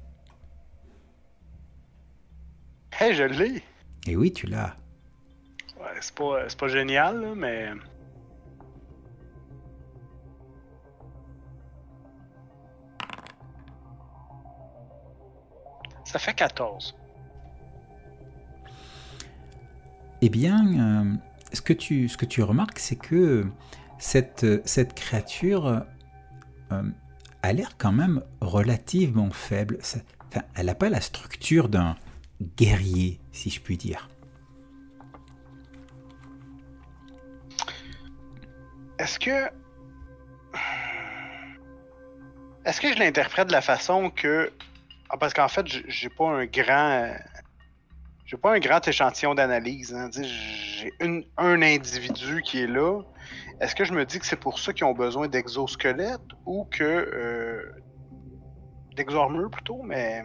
Hey, je l'ai! Et oui, tu l'as. Ouais, c'est pas, c'est pas génial, là, mais. Ça fait quatorze. Eh bien, euh, ce, que tu, ce que tu remarques, c'est que cette, cette créature euh, a l'air quand même relativement faible. Ça, enfin, elle n'a pas la structure d'un guerrier, si je puis dire. Est-ce que. Est-ce que je l'interprète de la façon que. Ah, parce qu'en fait, j- j'ai pas un grand. euh, J'ai pas un grand échantillon d'analyse. Hein. Tu sais, J'ai une- un individu qui est là. Est-ce que je me dis que c'est pour ça qu'ils ont besoin d'exosquelettes ou que. Euh, d'exormures plutôt, mais.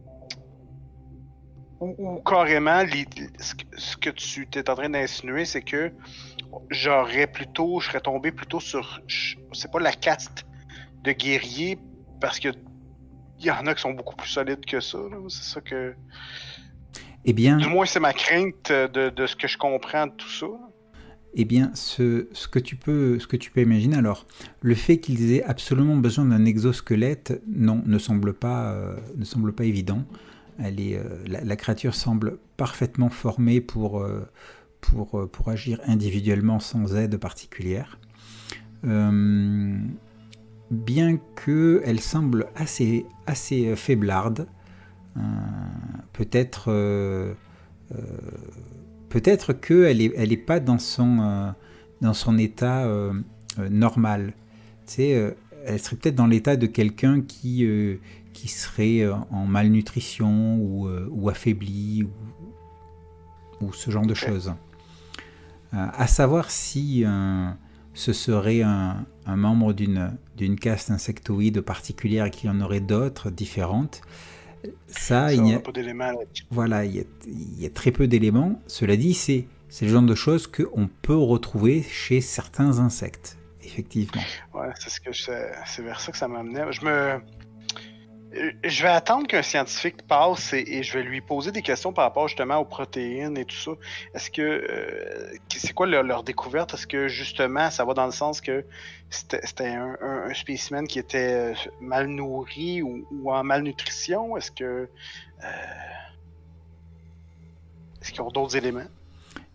Ou, ou carrément, l'i- ce que, ce que tu t'es en train d'insinuer, c'est que j'aurais plutôt. Je serais tombé plutôt sur. je- C'est pas la caste de guerrier parce que. Il y en a qui sont beaucoup plus solides que ça. là. C'est ça que. Eh bien, Du moins, c'est ma crainte de, de ce que je comprends de tout ça. là. eh bien ce, ce, que tu peux, ce que tu peux imaginer, alors, le fait qu'ils aient absolument besoin d'un exosquelette, non, ne semble pas, euh, ne semble pas évident. Elle est, euh, la, la créature semble parfaitement formée pour, euh, pour, euh, pour agir individuellement sans aide particulière. Euh, bien qu'elle semble assez, assez faiblarde, euh, peut-être euh, euh, peut-être qu'elle n'est elle est pas dans son, euh, dans son état euh, euh, normal. Tu sais, euh, elle serait peut-être dans l'état de quelqu'un qui, euh, qui serait euh, en malnutrition ou, euh, ou affaibli ou, ou ce genre de Ok. choses. Euh, à savoir si euh, ce serait un, un membre d'une d'une caste insectoïde particulière et qu'il y en aurait d'autres différentes. Ça, Ça, il on n'y n'a a, pas d'éléments là-dessus. voilà, il y a, il y a très peu d'éléments. Cela dit, c'est c'est le genre de choses qu'on peut retrouver chez certains insectes, effectivement. Ouais, c'est ce que je, c'est vers ça que ça m'amenait. Je me, je vais attendre qu'un scientifique passe et, et je vais lui poser des questions par rapport justement aux protéines et tout ça. Est-ce que euh, c'est quoi leur, leur découverte? Est-ce que justement ça va dans le sens que c'était, c'était un, un, un spécimen qui était mal nourri ou, ou en malnutrition? Est-ce que euh, est-ce qu'ils ont d'autres éléments?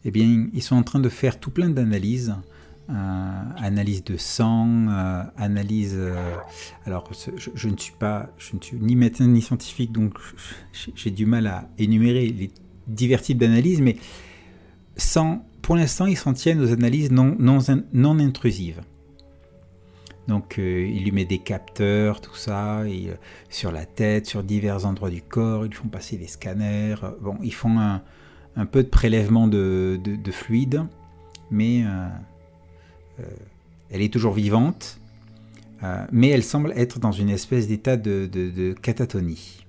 eh bien, ils sont en train de faire tout plein d'analyses. Euh, analyse de sang, euh, analyse... Euh, alors, je, je ne suis pas... Je ne suis ni médecin ni scientifique, donc j'ai du mal à énumérer les divers types d'analyses, mais sans, pour l'instant, ils s'en tiennent aux analyses non, non, non intrusives. Donc, euh, il lui met des capteurs, tout ça, et, euh, sur la tête, sur divers endroits du corps, ils font passer des scanners. Euh, bon, ils font un, un peu de prélèvement de, de, de fluide, mais euh, euh, elle est toujours vivante, euh, mais elle semble être dans une espèce d'état de, de, de catatonie.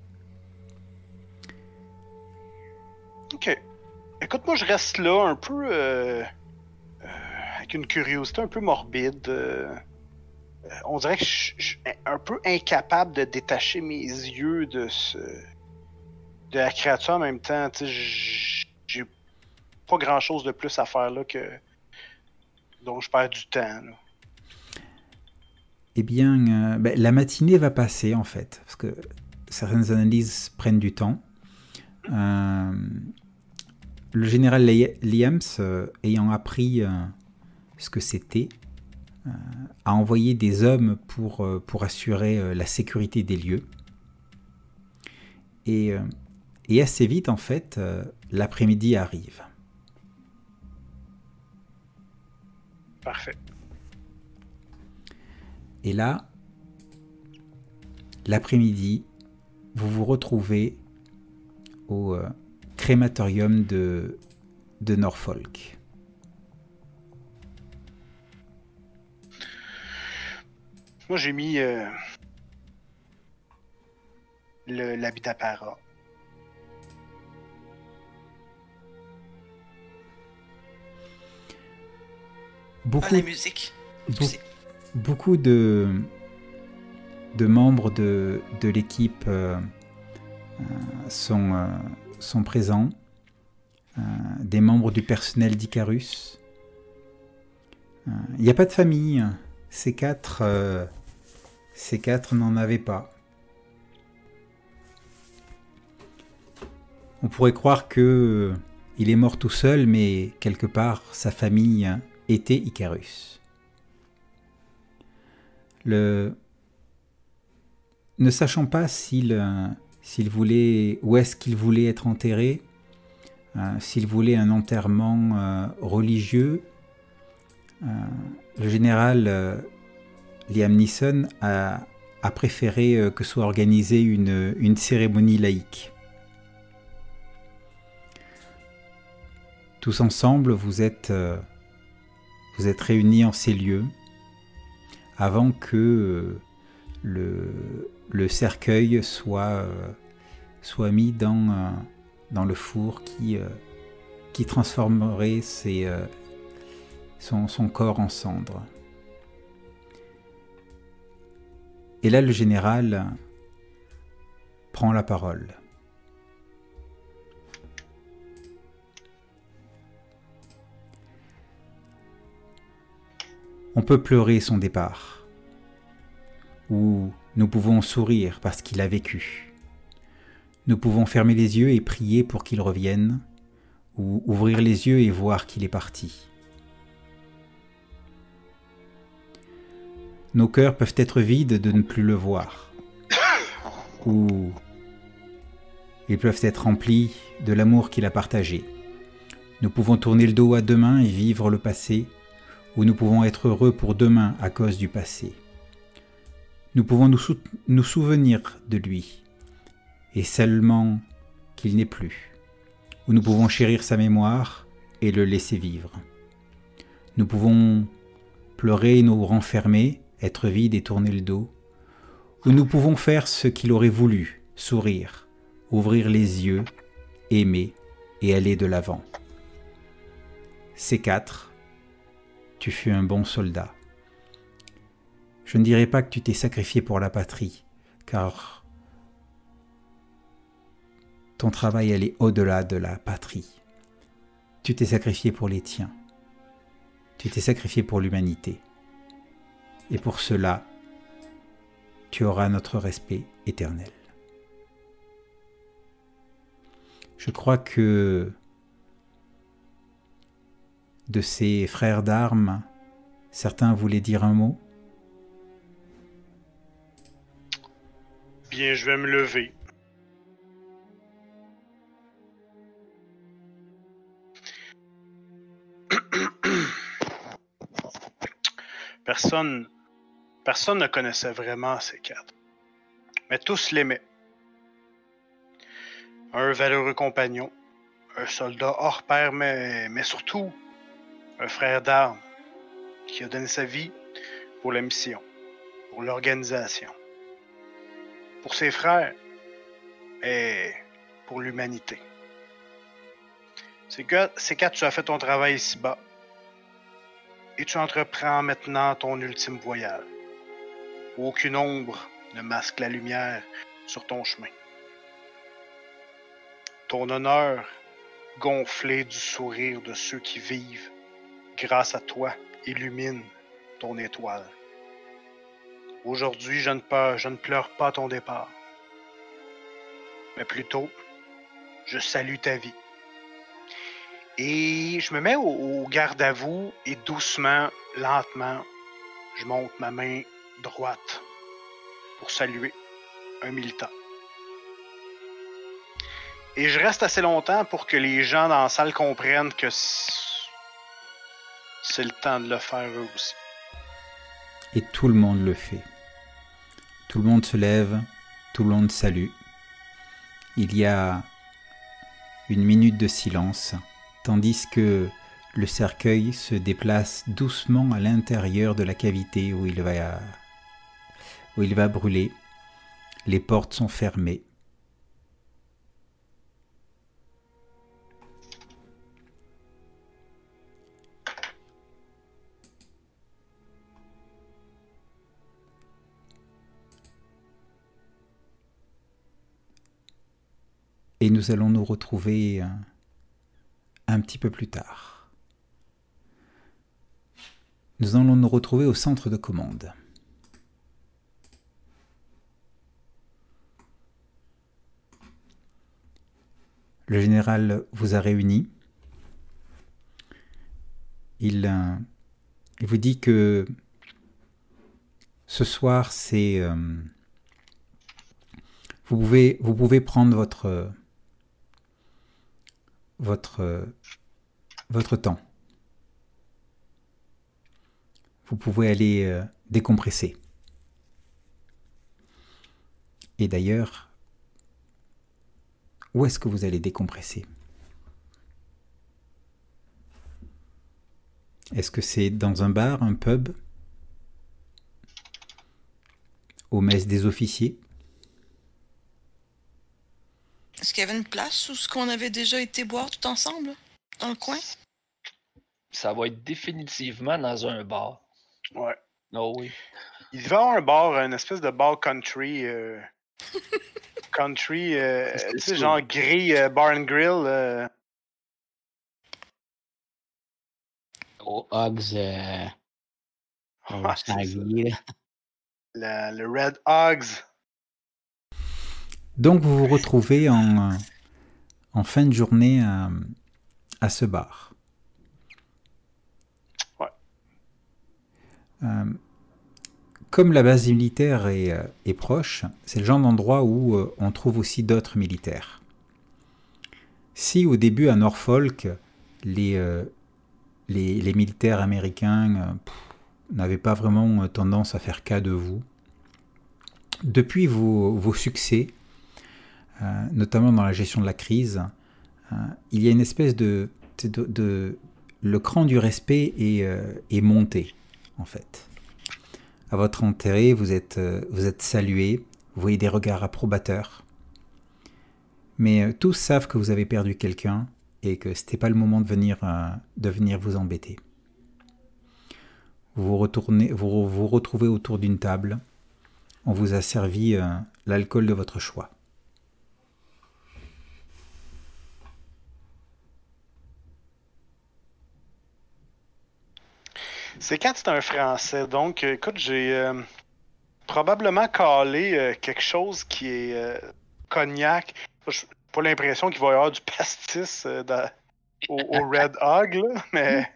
Ok. Écoute, moi, je reste là un peu euh, euh, avec une curiosité un peu morbide. Euh, on dirait que je suis un peu incapable de détacher mes yeux de ce de la créature en même temps. Tu sais, j'ai pas grand-chose de plus à faire là que donc je perds du temps. Là. Eh bien, euh, ben, la matinée va passer en fait, parce que certaines analyses prennent du temps. Euh, le général Liams, euh, ayant appris euh, ce que c'était, euh, a envoyé des hommes pour, euh, pour assurer euh, la sécurité des lieux. Et, euh, et assez vite, en fait, euh, l'après-midi arrive. Parfait. Et là, l'après-midi, vous vous retrouvez au euh, crématorium de, de Norfolk. Moi, j'ai mis euh, l'habit d'apparat. Beaucoup, ah, la musique. Be beaucoup de, de membres de, de l'équipe euh, euh, sont, euh, sont présents. Euh, des membres du personnel d'Icarus. Il euh, n'y a pas de famille. Ces quatre, euh, ces quatre n'en avaient pas. On pourrait croire que euh, il est mort tout seul, mais quelque part, sa famille était Icarus. Le... Ne sachant pas s'il, euh, s'il voulait, où est-ce qu'il voulait être enterré, euh, s'il voulait un enterrement euh, religieux, euh, le général euh, Liam Neeson a, a préféré euh, que soit organisée une, une cérémonie laïque. Tous ensemble, vous êtes, euh, vous êtes réunis en ces lieux avant que euh, le, le cercueil soit, euh, soit mis dans, euh, dans le four qui, euh, qui transformerait ses, euh, son, son corps en cendres. Et là, le général prend la parole. On peut pleurer son départ, ou nous pouvons sourire parce qu'il a vécu. Nous pouvons fermer les yeux et prier pour qu'il revienne, ou ouvrir les yeux et voir qu'il est parti. Nos cœurs peuvent être vides de ne plus le voir, ou ils peuvent être remplis de l'amour qu'il a partagé. Nous pouvons tourner le dos à demain et vivre le passé, ou nous pouvons être heureux pour demain à cause du passé. Nous pouvons nous, sou- nous souvenir de lui, et seulement qu'il n'est plus, ou nous pouvons chérir sa mémoire et le laisser vivre. Nous pouvons pleurer et nous renfermer, être vides et tourner le dos, ou nous pouvons faire ce qu'il aurait voulu, sourire, ouvrir les yeux, aimer et aller de l'avant. Ces quatre, tu fus un bon soldat. Je ne dirais pas que tu t'es sacrifié pour la patrie, car ton travail allait au-delà de la patrie. Tu t'es sacrifié pour les tiens. Tu t'es sacrifié pour l'humanité. Et pour cela, tu auras notre respect éternel. Je crois que de ses frères d'armes, certains voulaient dire un mot? Bien, je vais me lever. Personne, personne ne connaissait vraiment ces quatre, mais tous l'aimaient. Un valeureux compagnon, un soldat hors pair, mais, mais surtout un frère d'armes qui a donné sa vie pour la mission, pour l'organisation, pour ses frères et pour l'humanité. C'est que, c'est quand tu as fait ton travail ici-bas et tu entreprends maintenant ton ultime voyage. Aucune ombre ne masque la lumière sur ton chemin. Ton honneur, gonflé du sourire de ceux qui vivent, grâce à toi, illumine ton étoile. Aujourd'hui, je ne, peux, je ne pleure pas ton départ, mais plutôt, je salue ta vie. Et je me mets au, au garde à vous et doucement, lentement, je monte ma main droite pour saluer un militant. Et je reste assez longtemps pour que les gens dans la salle comprennent que c'est le temps de le faire eux aussi. Et tout le monde le fait. Tout le monde se lève, tout le monde salue. Il y a une minute de silence, tandis que le cercueil se déplace doucement à l'intérieur de la cavité où il va, où il va brûler. Les portes sont fermées. Et nous allons nous retrouver un, un petit peu plus tard. Nous allons nous retrouver au centre de commande. Le général vous a réunis. Il, euh, il vous dit que ce soir, c'est... Euh, vous pouvez, vous pouvez prendre votre... Votre, votre temps. Vous pouvez aller euh, décompresser. Et d'ailleurs, où est-ce que vous allez décompresser? Est-ce que c'est dans un bar, un pub, aux messes des officiers? Est-ce qu'il y avait une place où ce qu'on avait déjà été boire tout ensemble, dans le coin? Ça va être définitivement dans un bar. Ouais. Oh oui. Il va y avoir un bar, une espèce de bar country. Euh, country, euh, tu sais, genre gris, euh, bar and grill. Euh. Au Hogs. Euh... au Ah, c'est Snaggy, ça. La- le Red Hogs. Donc vous vous retrouvez en, en fin de journée à, à ce bar. Ouais. Euh, comme la base militaire est, euh, est proche, c'est le genre d'endroit où euh, on trouve aussi d'autres militaires. Si au début à Norfolk, les, euh, les, les militaires américains euh, pff, n'avaient pas vraiment tendance à faire cas de vous, depuis vos, vos succès, Euh, notamment dans la gestion de la crise, euh, il y a une espèce de... de, de le cran du respect est, euh, est monté, en fait. À votre entrée, vous êtes, euh, vous êtes salué, vous voyez des regards approbateurs, mais euh, tous savent que vous avez perdu quelqu'un et que ce n'était pas le moment de venir, euh, de venir vous embêter. Vous vous, retournez, vous vous retrouvez autour d'une table, on vous a servi euh, l'alcool de votre choix. C'est quand c'est un Français. Donc, euh, écoute, j'ai euh, probablement calé euh, quelque chose qui est euh, cognac. J'ai pas l'impression qu'il va y avoir du pastis euh, dans... au, au Red Hog, là, mais,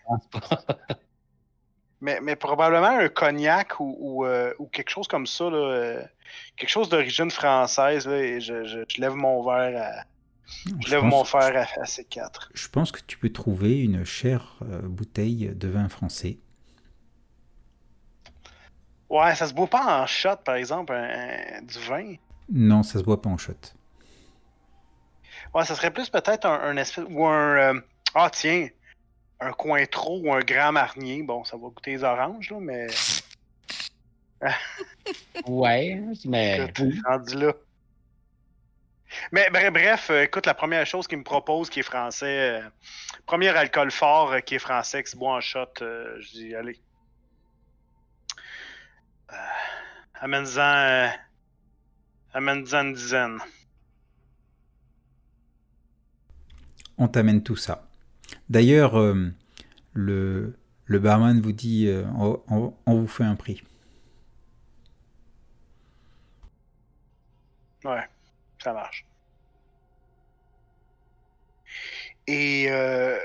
mais, mais probablement un cognac ou, ou, euh, ou quelque chose comme ça, là, euh, quelque chose d'origine française, là, et je, je, je lève mon verre à, je Je lève mon pense, fer à, à C quatre. je pense que tu peux trouver une chère euh, bouteille de vin français. Ouais, ça se boit pas en shot, par exemple, un, un- du vin. Non, ça se boit pas en shot. Ouais, ça serait plus peut-être un, un espèce. Ou un. euh, ah, tiens, un Cointreau ou un Grand Marnier. Bon, ça va goûter les oranges, là, mais. Ouais, mais Écoute, rendu là. Mais bref, bref, euh, écoute, la première chose qu'il me propose qui est français, euh, premier alcool fort euh, qui est français, qui se boit en shot, euh, je dis, allez. Euh, amène-en, euh, amène-en une dizaine. On t'amène tout ça. D'ailleurs, euh, le, le barman vous dit euh, on, on- on vous fait un prix. Ouais, ça marche. Et euh,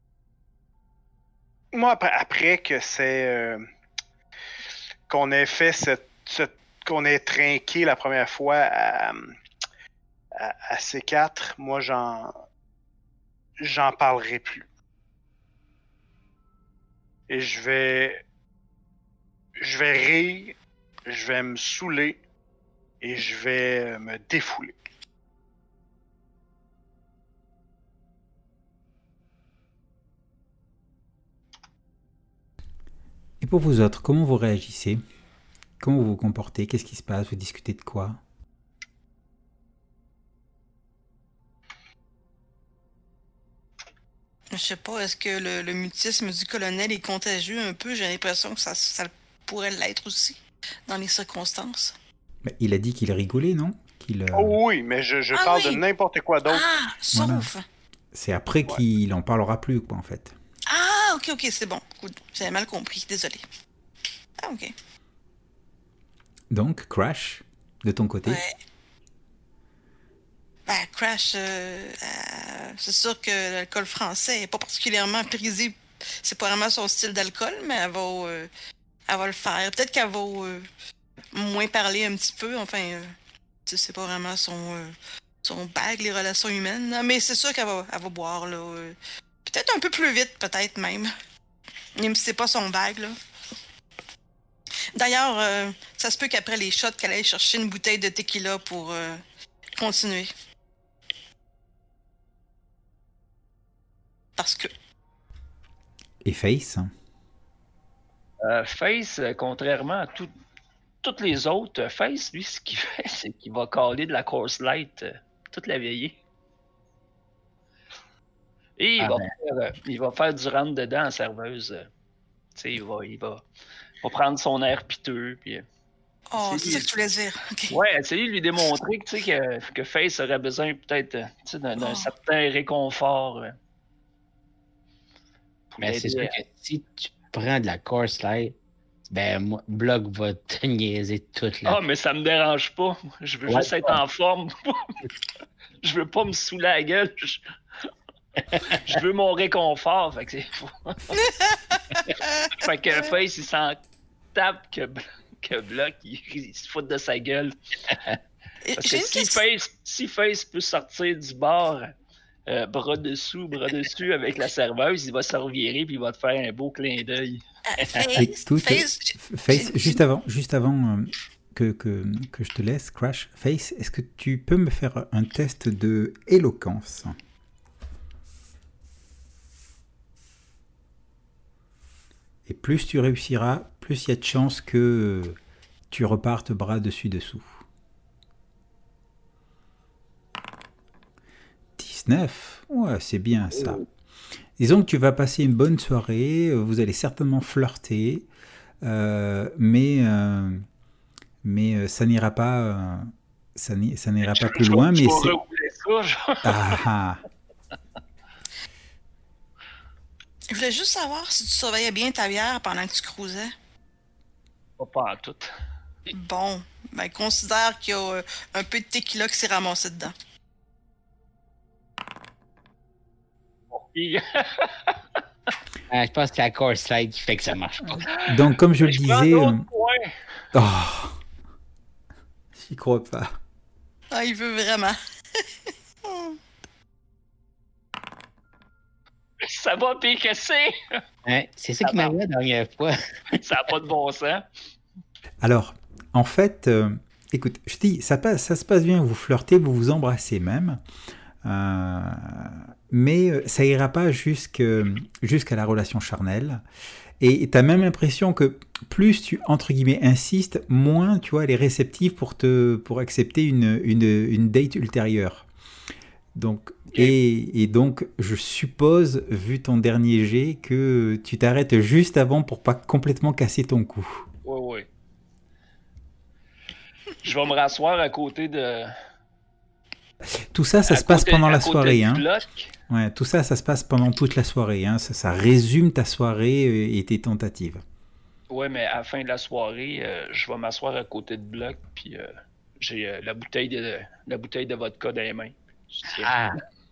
moi, après, après que c'est euh, qu'on ait fait cette, cette- qu'on ait trinqué la première fois à, à, à C quatre, moi j'en j'en parlerai plus. Et je vais je vais rire, je vais me saouler et je vais me défouler. Et pour vous autres, comment vous réagissez? Comment vous vous comportez? Qu'est-ce qui se passe? Vous discutez de quoi? Je sais pas, est-ce que le, le mutisme du colonel est contagieux un peu? J'ai l'impression que ça, ça pourrait l'être aussi, dans les circonstances. Mais il a dit qu'il rigolait, non? Qu'il, euh, Oh oui, mais je, je Ah parle oui! de n'importe quoi d'autre. Ah, sauf! C'est après Ouais. qu'il en parlera plus, quoi, en fait. Ah, ok, ok, c'est bon. Good. J'avais mal compris, désolé. Ah, ok. Donc, Crash, de ton côté. Ouais. Ben, Crash, euh, euh, c'est sûr que l'alcool français est pas particulièrement prisé. C'est pas vraiment son style d'alcool, mais elle va, euh, elle va le faire. Peut-être qu'elle va euh, moins parler un petit peu. Enfin, euh, tu sais, c'est pas vraiment son, euh, son bag, les relations humaines. là. Mais c'est sûr qu'elle va, elle va boire, là. euh, peut-être un peu plus vite, peut-être même. Même si c'est pas son bag, là. D'ailleurs, euh, ça se peut qu'après les shots, qu'elle aille chercher une bouteille de tequila pour euh, continuer. Parce que. Et Face. Euh, Face, euh, contrairement à tout- toutes les autres, euh, Face, lui, ce qu'il fait, c'est qu'il va caler de la course light euh, toute la veillée. Et il, Ah va ben. faire, euh, il va faire du rentre dedans en serveuse. euh. Tu sais, il va, il va, va prendre son air piteux. Puis, euh, Oh, C'est c'est lui. ça que tu voulais dire. Ok. ouais, essayer de lui démontrer que, tu sais, que, que Face aurait besoin peut-être euh, tu sais, d'un d'un Oh. certain réconfort. euh, pour Mais c'est sûr l'aider que si tu prends de la course light, ben moi, Block va te niaiser toute à- la. Ah, mais ça me dérange pas. Je veux Ouais, juste être en forme. Je veux pas me saouler la gueule. Je, je veux mon réconfort. Fait que, c'est- fait que Face, il s'en tape que, que Block, il, il se fout de sa gueule. Et Parce J'ai que une si question. Face, si Face peut sortir du bar, euh, bras dessous, bras dessus avec la serveuse, il va se revirer puis il va te faire un beau clin d'œil. Euh, Face, Écoute, Face, Face, j'ai- juste avant, juste avant euh, que, que, que je te laisse, Crash, Face, est-ce que tu peux me faire un test de éloquence? Et plus tu réussiras, plus il y a de chances que tu repartes bras dessus-dessous. dix-neuf, ouais, c'est bien ça. Disons que tu vas passer une bonne soirée, euh, vous allez certainement flirter, euh, mais, euh, mais euh, ça n'ira pas, euh, ça n'y- ça n'ira pas plus Je- loin, je mais vais c'est... rerouler ça, genre. Ah, ah. je voulais juste savoir si tu surveillais bien ta bière pendant que tu cruisais. Pas, pas en tout. Bon, ben considère qu'il y a euh, un peu de tequila qui s'est ramassé dedans. Puis, Ah, je pense que c'est la core slide qui fait que ça marche pas. Donc, comme je le je prends disais... l'autre euh, point. Oh, j'y crois pas. Ah, il veut vraiment. Ça va pire que c'est. Hein, c'est ça Ça qui m'arrivait la dernière fois. Ça n'a pas de bon sens. Alors, en fait, euh, écoute, je dis, ça, passe, ça se passe bien, vous flirtez, vous vous embrassez même, euh, mais euh, ça ira pas jusque- jusqu'à la relation charnelle. Et tu as même l'impression que plus tu, entre guillemets, insistes, moins, tu vois, elle est réceptive pour, te, pour accepter une, une, une date ultérieure. Donc, et, et donc, je suppose, vu ton dernier jet, que tu t'arrêtes juste avant pour pas complètement casser ton cou. Oui, oui. Je vais me rasseoir à côté de. Tout ça, ça à se passe côté- pendant à la côté soirée. du Hein. bloc. Ouais, tout ça, ça se passe pendant toute la soirée. Hein. Ça, ça résume ta soirée euh, et tes tentatives. Ouais, mais à la fin de la soirée, euh, je vais m'asseoir à côté de bloc, puis euh, j'ai euh, la bouteille de la bouteille de vodka dans les mains. Je tiens. Ah,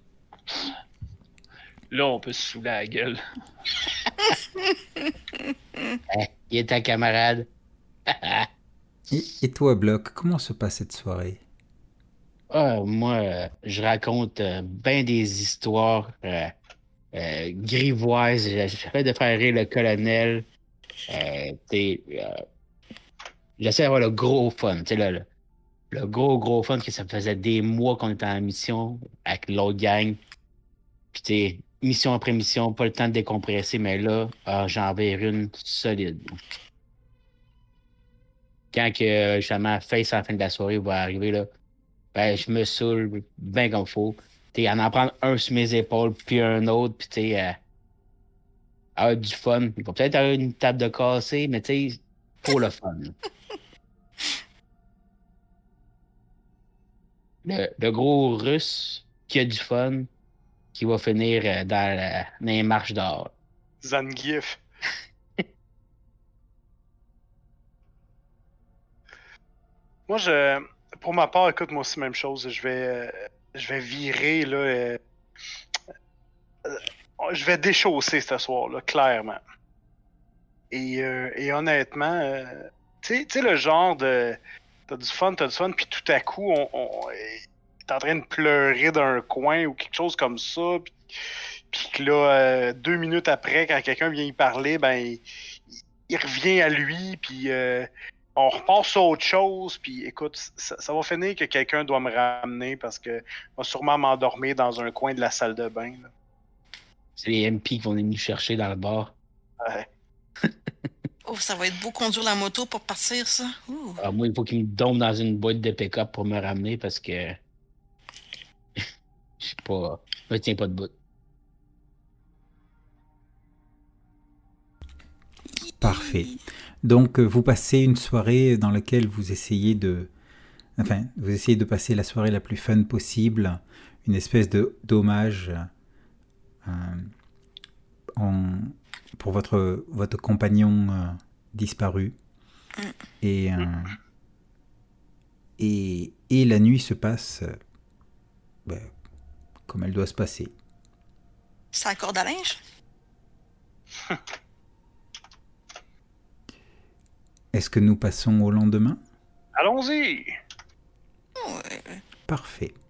Là, on peut se saouler à la gueule. hein, il est ta camarade. Et, et toi, Bloc, comment se passe cette soirée? Ah, moi, euh, je raconte euh, bien des histoires euh, euh, grivoises. J'essaie de faire rire le colonel. Euh, t'sais, euh, j'essaie d'avoir le gros fun. t'sais, Le, le, le gros, gros fun que ça faisait des mois qu'on était en mission avec l'autre gang. Puis, t'sais, mission après mission, pas le temps de décompresser, mais là, ah, j'en vais une solide. Quand que, euh, justement, Face à la fin de la soirée va arriver, là, ben, je me saoule bien comme faut. T'sais, en en prendre un sur mes épaules, puis un autre, puis t'sais, euh, avoir du fun. Il va peut-être avoir une table de cassé, mais t'sais, pour le fun. Le, le gros russe qui a du fun, qui va finir euh, dans, la, dans les marches d'or. Zangief. Moi, je, pour ma part, écoute, moi aussi, même chose. Je vais, euh, je vais virer, là. euh, euh, je vais déchausser ce soir-là, clairement. Et, euh, et honnêtement, euh, tu sais- tu sais, le genre de. T'as du fun, t'as du fun, puis tout à coup, on, on- t'es en train de pleurer d'un coin ou quelque chose comme ça, puis, puis que là, euh, deux minutes après, quand quelqu'un vient y parler, ben, il, il revient à lui, puis euh, on repart sur autre chose, puis écoute, ça, ça va finir que quelqu'un doit me ramener parce que je vais sûrement m'endormir dans un coin de la salle de bain. Là. C'est les M P qui vont venir nous chercher dans le bar. Ouais. Oh, ça va être beau conduire la moto pour partir, ça. Ouh. Alors, moi, il faut qu'ils me donnent dans une boîte de pick-up pour me ramener parce que je sais pas, je me tiens pas de bout. Parfait. Donc, euh, vous passez une soirée dans laquelle vous essayez de... Enfin, vous essayez de passer la soirée la plus fun possible, une espèce de d'hommage euh, en- pour votre, votre compagnon euh, disparu. Et, euh, et, et la nuit se passe euh, ben, comme elle doit se passer. C'est la corde à linge? Est-ce que nous passons au lendemain? Allons-y! Ouais. Parfait.